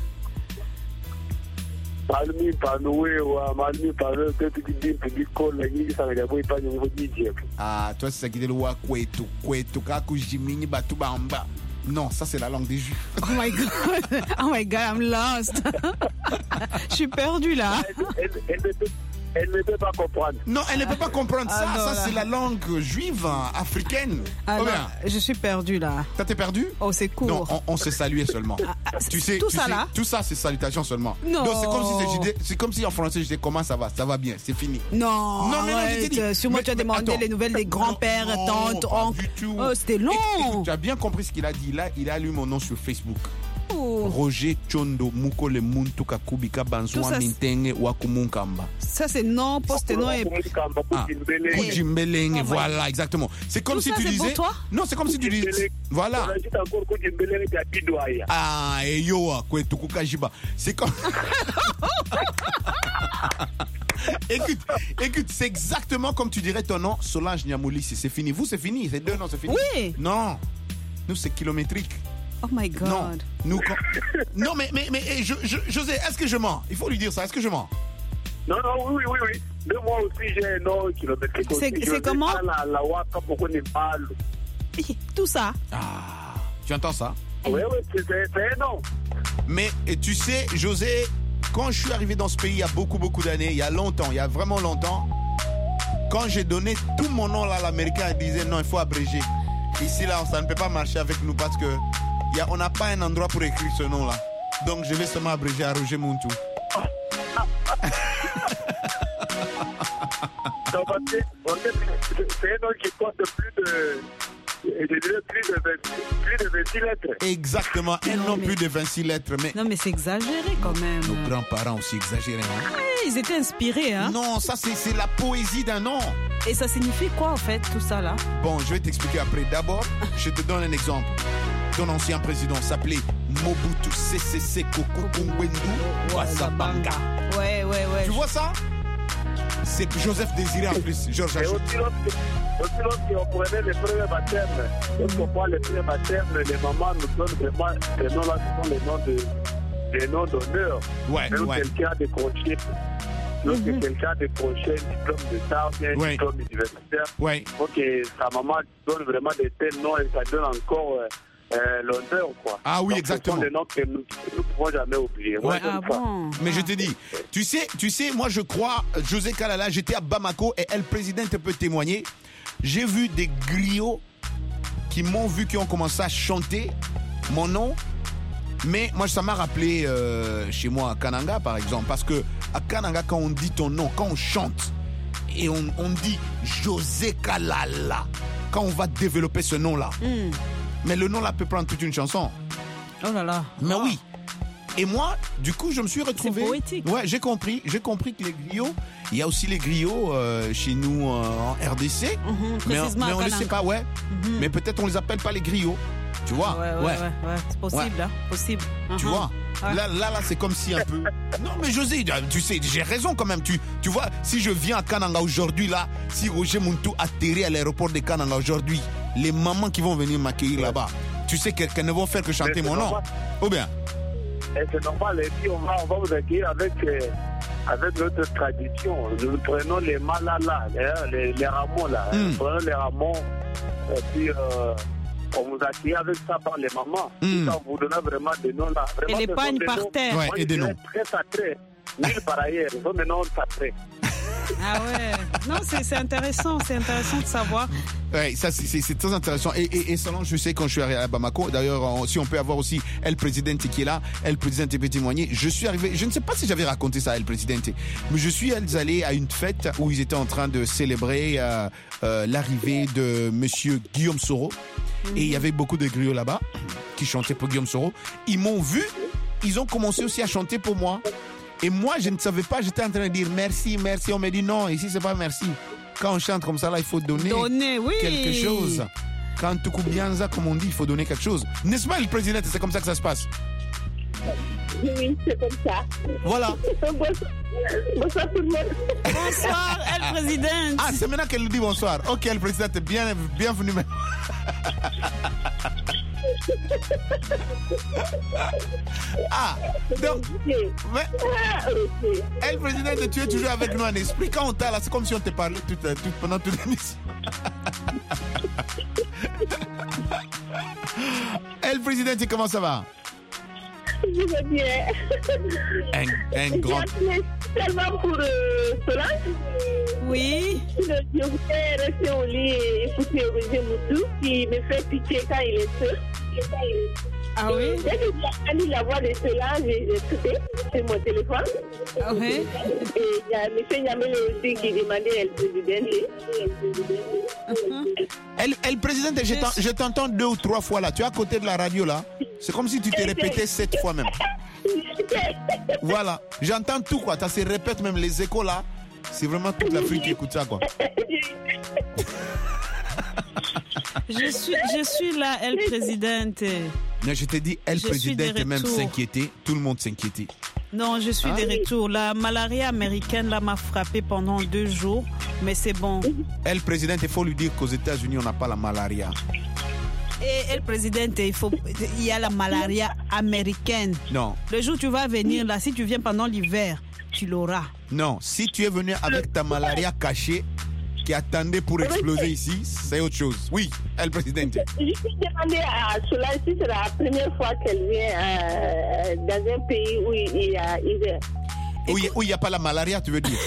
Malmi Panoué, Malmi Panoué, peut-être que tu dis que la Nigi Sanagabo est pas nouveau DJ. Ah, toi, c'est ça qui est le wa Kwetu, Kaku Jimini, Batubamba. Non, ça c'est la langue des Juifs. Oh my God, I'm lost. Je suis perdue là. Elle ne peut pas comprendre. Non, elle ne peut pas comprendre ça. non, Ça, là. c'est la langue juive africaine. Ah Oh, non, bien. je suis perdue là. T'es perdu? Oh, c'est court. Non, on s'est salué seulement. Tu sais, là? tout ça, c'est salutation seulement. Non. Donc, c'est comme si en français, je disais comment ça va bien, c'est fini. Non, mais je t'ai dit. sur moi, tu as demandé les nouvelles des grands-pères, tantes, oncles. Oh, c'était long. Écoute, tu as bien compris ce qu'il a dit. Là, il a lu mon nom sur Facebook. Roger Chondo Mukole Muntu Kakubika Banzwa Mintenge Wakumunkamba. Ça c'est non, poste non et Kujimbelenge, voilà, exactement. C'est comme si tu disais. Non, c'est comme si tu disais. Voilà. Ah, et yo, Kwetu Kukajiba. C'est comme. Écoute, c'est exactement comme tu dirais ton nom, Solange Niamouli. C'est fini. Vous, c'est fini. C'est deux noms, c'est fini. Oui. Non. Nous, c'est kilométrique. Oh my God. Non, mais José, est-ce que je mens? Il faut lui dire ça. Est-ce que je mens? Non, oui. Mais moi aussi, j'ai un nom kilométrique. C'est comment? La Waka, pourquoi n'est pas. Tout ça. Ah, tu entends ça? Oui, c'est un nom. Mais et tu sais, José, quand je suis arrivé dans ce pays il y a beaucoup d'années, il y a vraiment longtemps, quand j'ai donné tout mon nom là à l'américain, il disait non, il faut abréger. Ici là, ça ne peut pas marcher avec nous parce que on n'a pas un endroit pour écrire ce nom là. Donc je vais seulement abréger à Roger Muntu. C'est un nom qui compte plus de 26 lettres. Exactement, un nom plus de 26 lettres. Mais non, mais c'est exagéré quand même. Nos grands-parents aussi exagérés. Hein? Ouais, ils étaient inspirés. Hein? Non, ça c'est la poésie d'un nom. Et ça signifie quoi en fait, tout ça là? Bon, je vais t'expliquer après. D'abord, je te donne un exemple. Ton ancien président s'appelait Mobutu Sese Seko Kungwendu Wazabanga. Ouais. Tu vois ça? C'est Joseph Désiré en plus. Georges Et aussi lorsqu'on prenait les premiers baptêmes, lorsqu'on prend les premiers baptêmes, les mamans nous donnent vraiment ces noms-là qui sont les noms d'honneur. Quelqu'un a décroché. Lorsque quelqu'un a décroché un diplôme d'État ou un diplôme universitaire, ok, sa maman donne vraiment des tels noms et ça donne encore l'honneur, quoi. Ah oui, donc, exactement. Ce sont des noms que nous ne pouvons jamais oublier. Mais je te dis, tu sais, moi je crois, José Kalala, j'étais à Bamako et El Présidente peut témoigner. J'ai vu des griots qui m'ont vu, qui ont commencé à chanter mon nom. Mais moi, ça m'a rappelé chez moi à Kananga, par exemple. Parce que à Kananga, quand on dit ton nom, quand on chante, et on dit José Kalala, quand on va développer ce nom-là. Mais le nom-là peut prendre toute une chanson. Oh là là. Mais oui. Et moi, du coup, je me suis retrouvé. C'est poétique. Ouais, j'ai compris que les griots, il y a aussi les griots chez nous en RDC. Mais on ne sait pas, ouais. Mais peut-être on les appelle pas les griots. Tu vois? Ouais. C'est possible, hein. Possible. Tu vois? Là, c'est comme si un peu. Non, mais José, tu sais, j'ai raison quand même. Tu vois, si je viens à Kananga aujourd'hui, là, si Roger Muntu atterrit à l'aéroport de Kananga aujourd'hui, les mamans qui vont venir m'accueillir là-bas, tu sais qu'elles ne vont faire que chanter mon nom. Ou bien? C'est normal. Et puis, on va vous accueillir avec notre tradition. Nous prenons les malala, les rameaux, là. Nous prenons les rameaux. Et puis, on vous accueille avec ça par les mamans. Ça vous donne vraiment des noms là. Vraiment, et l'épargne par terre. Ouais, et des noms. Très sacrés. Nulle par ailleurs. Ce sont des noms sacrés. Ah ouais. Non, c'est intéressant. C'est intéressant de savoir. Ouais, ça c'est très intéressant. Et selon, je sais quand je suis arrivé à Bamako, d'ailleurs, si on peut avoir aussi El Presidente qui est là, El Presidente peut témoigner. Je suis arrivé, je ne sais pas si j'avais raconté ça à El Presidente, mais je suis allé à une fête où ils étaient en train de célébrer l'arrivée de Monsieur Guillaume Soro. Et il y avait beaucoup de griots là-bas qui chantaient pour Guillaume Soro. Ils m'ont vu, ils ont commencé aussi à chanter pour moi. Et moi, je ne savais pas, j'étais en train de dire merci. On m'a dit non, ici c'est pas merci. Quand on chante comme ça, là, il faut donner quelque chose. Quand tu coupes bien ça, comme on dit, il faut donner quelque chose. N'est-ce pas, le président? C'est comme ça que ça se passe. Oui, c'est comme ça. Voilà. Bonsoir tout le monde. Bonsoir, El Président. Ah, c'est maintenant qu'elle nous dit bonsoir. Ok, El Président, bienvenue. Ah, donc, El Président, tu es toujours avec nous en esprit. Quand on t'a là, c'est comme si on te parlait pendant toute l'émission. El Président, comment ça va? Je vais bien. Un grand. Tellement pour cela. Oui. Je voulais rester au lit et écouter Roger Muntu qui me fait pitié quand il est seul. Ah oui? Dès que j'ai entendu la voix de cela, j'ai écouté sur mon téléphone. Ah oui? Et il y a M. Yamel aussi qui demandait El Presidente. El Presidente, je t'entends 2 ou 3 fois là. Tu es à côté de la radio là. C'est comme si tu te répétais 7 fois même. Voilà, j'entends tout quoi. Ça se répète même les échos là. C'est vraiment toute l'Afrique qui écoute ça quoi. Je suis là, El Presidente. Non, je t'ai dit, El Presidente même s'inquiétait. Tout le monde s'inquiétait. Non, je suis de retour. La malaria américaine là m'a frappé pendant 2 jours, mais c'est bon. El Presidente, il faut lui dire qu'aux États-Unis on n'a pas la malaria. Et El Presidente, il y a la malaria américaine. Non. Le jour où tu vas venir là, si tu viens pendant l'hiver, tu l'auras. Non, si tu es venu avec ta malaria cachée qui attendait pour exploser ici, c'est autre chose. Oui, El Presidente. Je suis demandé à cela si c'est la première fois qu'elle vient dans un pays où il y a hiver. Où il n'y a pas la malaria, tu veux dire?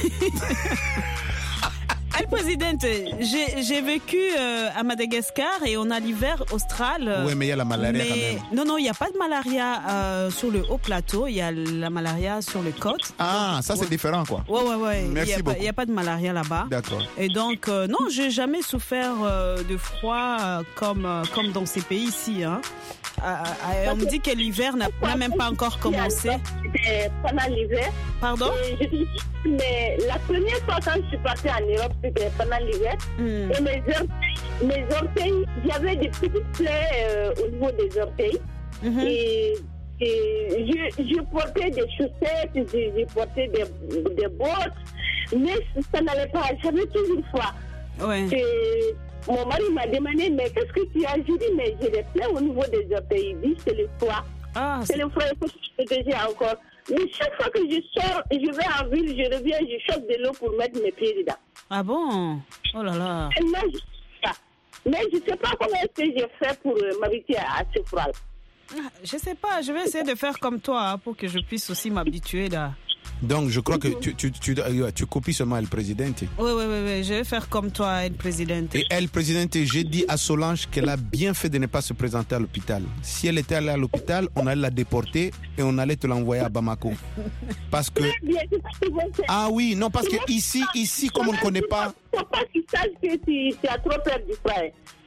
El Presidente, j'ai vécu à Madagascar et on a l'hiver austral. Oui, mais il y a la malaria quand même. Non, il n'y a pas de malaria sur le haut plateau. Il y a la malaria sur les côtes. Ah, ça c'est différent quoi. Ouais. Merci beaucoup. Il n'y a pas de malaria là-bas. D'accord. Et donc, non, j'ai jamais souffert de froid comme dans ces pays ici. Hein. On me dit que l'hiver n'a même pas encore commencé. Pendant l'hiver. Pardon? Mais la première fois quand je suis partie en Europe, c'était pendant l'hiver. Et mes orteils, j'avais des petites plaies au niveau des orteils. Et je portais des chaussettes, je portais des bottes, mais ça n'allait pas. J'avais toujours froid. Ouais. Mon mari m'a demandé, mais qu'est-ce que tu as? J'ai dit, mais j'ai des plaies au niveau des orteils. Il dit, c'est le froid. C'est le froid, il faut que je te dise encore. Mais chaque fois que je sors, je vais en ville, je reviens, je chope de l'eau pour mettre mes pieds dedans. Ah bon? Oh là là. Mais je ne sais pas comment est-ce que j'ai fait pour m'habituer à ce froid. Je ne sais pas, je vais essayer de faire comme toi pour que je puisse aussi m'habituer là. Donc, je crois que tu copies seulement El Presidente. Oui, je vais faire comme toi, El Presidente. Et El Presidente, j'ai dit à Solange qu'elle a bien fait de ne pas se présenter à l'hôpital. Si elle était allée à l'hôpital, on allait la déporter et on allait te l'envoyer à Bamako. Parce que... Ah oui, non, parce que ici, comme on ne connaît pas... Il ne faut pas qu'ils sachent que tu as trop peur du froid.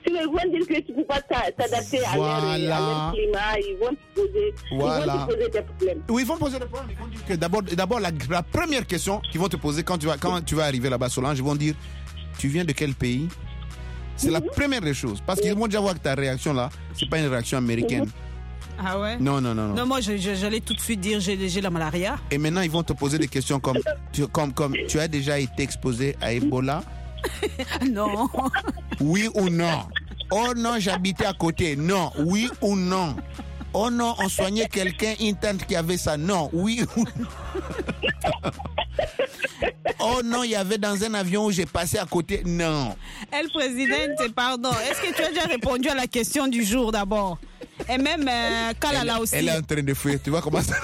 Sinon, ils vont dire que tu ne peux pas t'adapter à leur climat. Ils vont te poser des problèmes. Oui, ils vont poser des problèmes. Ils vont dire que d'abord la première question qu'ils vont te poser quand tu vas arriver là-bas, Solange, ils vont dire, tu viens de quel pays? C'est la première des choses. Parce qu'ils vont déjà voir que ta réaction là, c'est pas une réaction américaine. Ah ouais? Non. Non, moi, j'allais tout de suite dire j'ai la malaria. Et maintenant, ils vont te poser des questions comme tu as déjà été exposé à Ebola? Non. Oui ou non? Oh non, j'habitais à côté. Non. Oui ou non? Oh non, on soignait quelqu'un, une tante qui avait ça. Non. Oui ou non? Oh non, il y avait dans un avion où j'ai passé à côté. Non. Elle, présidente, pardon. Est-ce que tu as déjà répondu à la question du jour d'abord? Et même Kalala aussi. Elle est en train de fuir. Tu vois comment ça...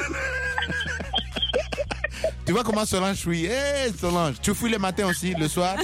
Tu vois comment Solange fuit? Solange, tu fuis le matin aussi, le soir?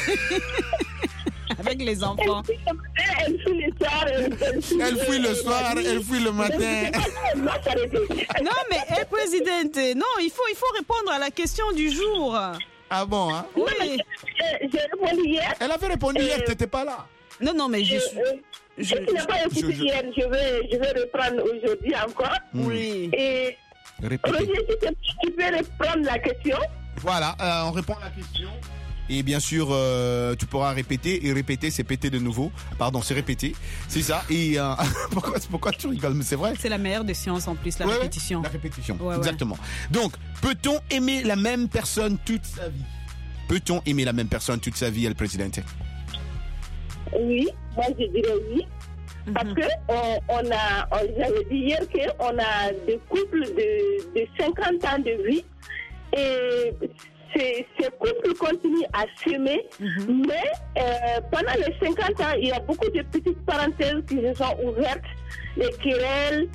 Avec les enfants. Elle fuit le soir. Elle fuit le soir, elle fuit le matin. Non, mais présidente, non, il faut répondre à la question du jour. Ah bon, hein? Oui. J'ai répondu hier. Elle avait répondu hier, tu n'étais pas là. Non, mais je n'ai pas écouté hier. Je vais reprendre aujourd'hui encore. Oui. Et Roger, tu peux reprendre la question? Voilà, on répond à la question. Et bien sûr, tu pourras répéter. Et répéter, c'est péter de nouveau. Pardon, c'est répéter. C'est ça. Et pourquoi tu rigoles? Mais c'est vrai. C'est la meilleure des sciences en plus, la répétition. La répétition, exactement. Donc, peut-on aimer la même personne toute sa vie? Peut-on aimer la même personne toute sa vie, El Presidente? Oui, moi je dirais oui. Parce que j'avais dit hier qu'on a des couples de 50 ans de vie et ces couples continuent à s'aimer, mais pendant les 50 ans, il y a beaucoup de petites parenthèses qui se sont ouvertes, les querelles,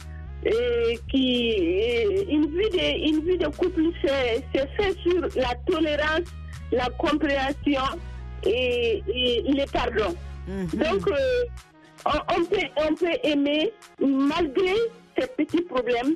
une vie de couple c'est fait sur la tolérance, la compréhension et le pardon. Donc, on peut aimer malgré ces petits problèmes.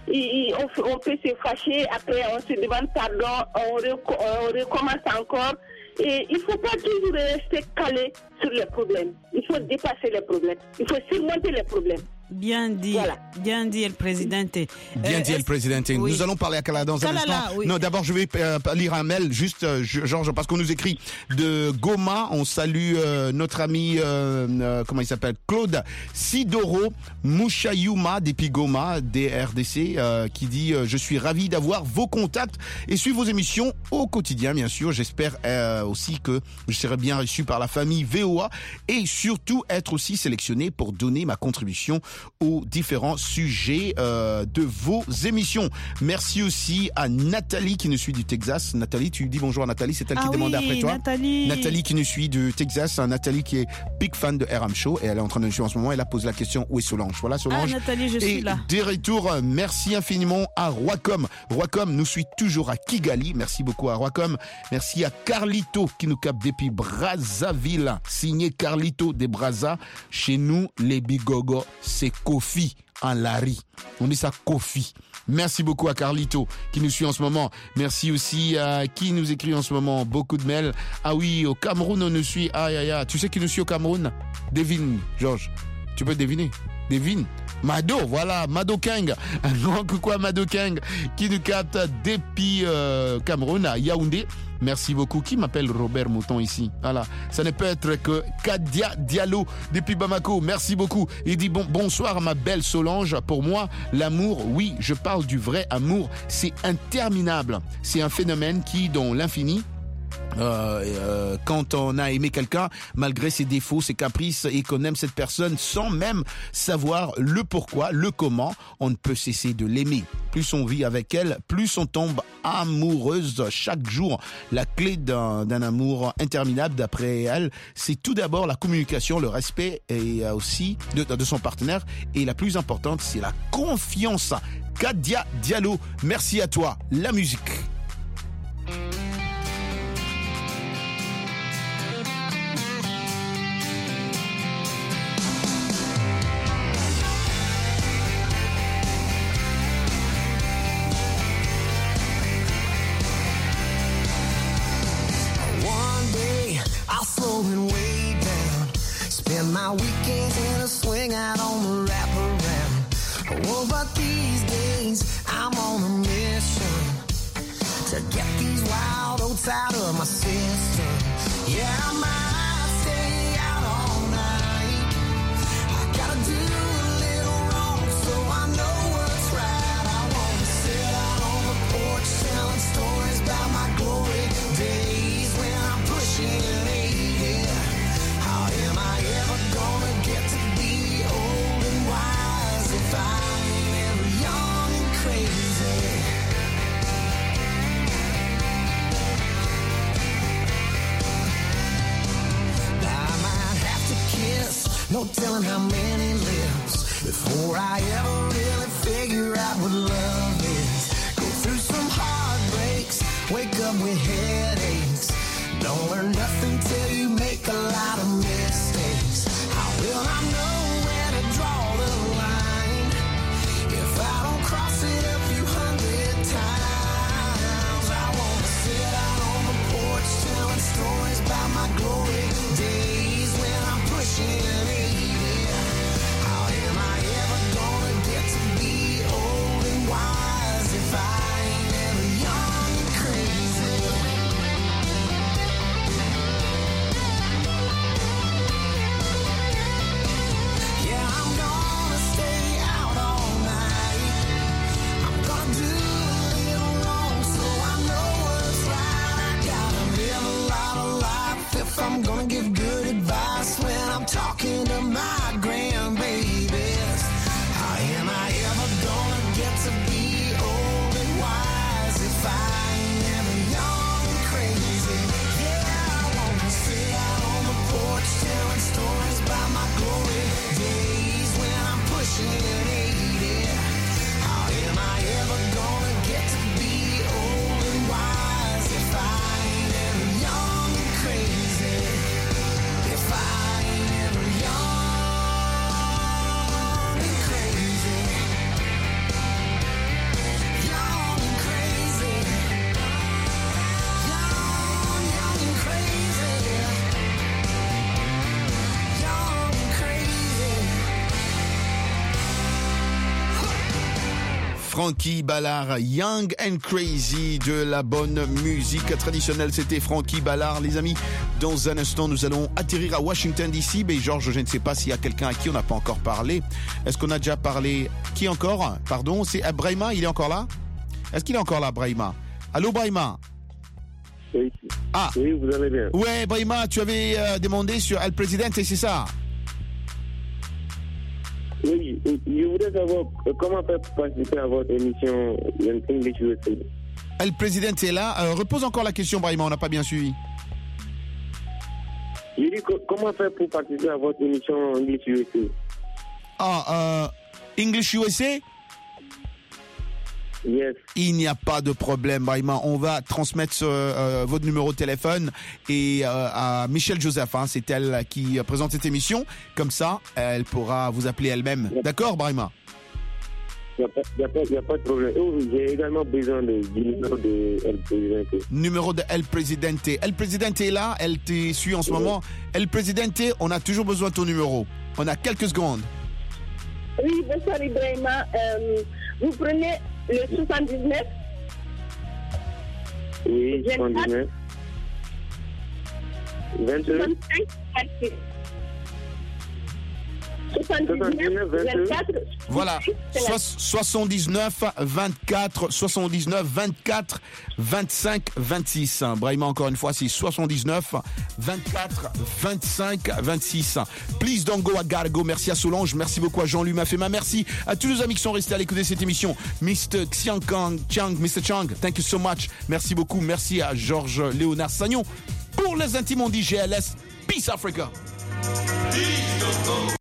On peut se fâcher, après on se demande pardon, on recommence encore. Et il ne faut pas toujours rester calé sur les problèmes. Il faut dépasser les problèmes. Il faut surmonter les problèmes. Bien dit, bien dit, El Presidente. Bien dit, El Presidente. Oui. Nous allons parler à Kalala dans un instant. Oui. Non, d'abord, je vais lire un mail, juste, Georges, parce qu'on nous écrit de Goma. On salue notre ami, comment il s'appelle, Claude Sidoro Mouchayouma, depuis Goma, DRDC, qui dit je suis ravi d'avoir vos contacts et suivre vos émissions au quotidien, bien sûr. J'espère aussi que je serai bien reçu par la famille VOA et surtout être aussi sélectionné pour donner ma contribution aux différents sujets de vos émissions. Merci aussi à Nathalie qui nous suit du Texas. Nathalie, tu dis bonjour à Nathalie, c'est elle qui demande après toi. Nathalie qui nous suit du Texas, Nathalie qui est big fan de RM Show et elle est en train de nous suivre en ce moment. Elle a posé la question où est Solange. Voilà Solange. Nathalie, je suis là. Des retours, merci infiniment à Roicom. Roicom nous suit toujours à Kigali. Merci beaucoup à Roicom. Merci à Carlito qui nous capte depuis Brazzaville. Signé Carlito des Brazza. Chez nous, les Bigogo, c'est Kofi en Larry. On dit ça Kofi. Merci beaucoup à Carlito qui nous suit en ce moment. Merci aussi à qui nous écrit en ce moment. Beaucoup de mails. Ah oui, au Cameroun, on nous suit. Tu sais qui nous suit au Cameroun? Devine, Georges. Tu peux deviner. Devine. Mado, voilà, Mado Kang. Un grand coucou à Mado Kang qui nous capte depuis Cameroun, à Yaoundé. Merci beaucoup. Qui m'appelle Robert Mouton ici? Voilà. Ça ne peut être que Kadia Diallo depuis Bamako. Merci beaucoup. Il dit bonsoir ma belle Solange. Pour moi, l'amour, oui, je parle du vrai amour. C'est interminable. C'est un phénomène qui, dans l'infini, quand on a aimé quelqu'un, malgré ses défauts, ses caprices, et qu'on aime cette personne sans même savoir le pourquoi, le comment, on ne peut cesser de l'aimer. Plus on vit avec elle, plus on tombe amoureuse chaque jour. La clé d'un amour interminable, d'après elle, c'est tout d'abord la communication, le respect et aussi de son partenaire. Et la plus importante, c'est la confiance. Kadia Diallo, merci à toi. La musique. Slowing way down, spend my of these days, I'm on a mission to get these wild oats out of my system. Yeah, I might stay out all night. I gotta do a little wrong so I know what's right. I wanna sit out on the porch telling stories about my glory days when I'm pushing 80. How am I ever gonna get to be old and wise if I ain't ever young and crazy? No telling how many lives before I ever really figure out what love is. Go through some heartbreaks, wake up with headaches. Don't learn nothing till you make a lot of mistakes. How will I know where to draw the line if I don't cross it a few hundred times? I wanna sit out on the porch telling stories about my glory days when I'm pushing 80. How am I ever gonna get to be old and wise if I ain't ever young and crazy? Yeah, I'm gonna stay out all night. I'm gonna do a little wrong so I know what's right. I gotta live a lot of life if I'm gonna give good advice when I'm talking to my grandbabies. How am I ever gonna get to be old and wise if I ain't ever young and crazy? Yeah, I wanna sit out on the porch telling stories about my glory days when I'm pushing 80. How am I ever gonna get to be old and wise if I ain't ever young and crazy? If I ain't ever young and crazy, young and crazy, young and crazy, young and crazy. Frankie Ballard, Young and Crazy, de la bonne musique traditionnelle. C'était Frankie Ballard, les amis. Dans un instant, nous allons atterrir à Washington DC. Mais Georges, je ne sais pas s'il y a quelqu'un à qui on n'a pas encore parlé. Est-ce qu'on a déjà parlé? Qui encore? Pardon, c'est Brahima, il est encore là? Est-ce qu'il est encore là, Brahima? Allô, Brahima? Oui. Ah. Oui, vous allez bien. Ouais, Brahima, tu avais demandé sur El Presidente, c'est ça? Oui, je voudrais savoir comment faire pour participer à votre émission English USA. El Presidente est là. Repose encore la question, Brahima, on n'a pas bien suivi. Je dis comment faire pour participer à votre émission English USA. English USA? Yes. Il n'y a pas de problème, Brahima. On va transmettre votre numéro de téléphone et à Michelle Joseph. Hein, c'est elle qui présente cette émission. Comme ça, elle pourra vous appeler elle-même. D'accord, Brahima? Il n'y a pas de problème. J'ai également besoin du numéro de El Presidente. Numéro de El Presidente. El Presidente est là, elle te suit en ce moment. El Presidente, on a toujours besoin de ton numéro. On a quelques secondes. Oui, bonsoir Ibrahima. Vous prenez le 79. Oui, 79. 22. 79, 24. Voilà, 79, 24, 79, 24, 25, 26. Brahima, encore une fois, c'est 79, 24, 25, 26. Please don't go, I gotta go. Merci à Solange, merci beaucoup à Jean-Louis Mafema, merci à tous les amis qui sont restés à l'écoute de cette émission. Mr. Mr. Chang, thank you so much. Merci beaucoup, merci à Georges Léonard Sagnon. Pour les intimes, on dit GLS. Peace Africa. Please don't go.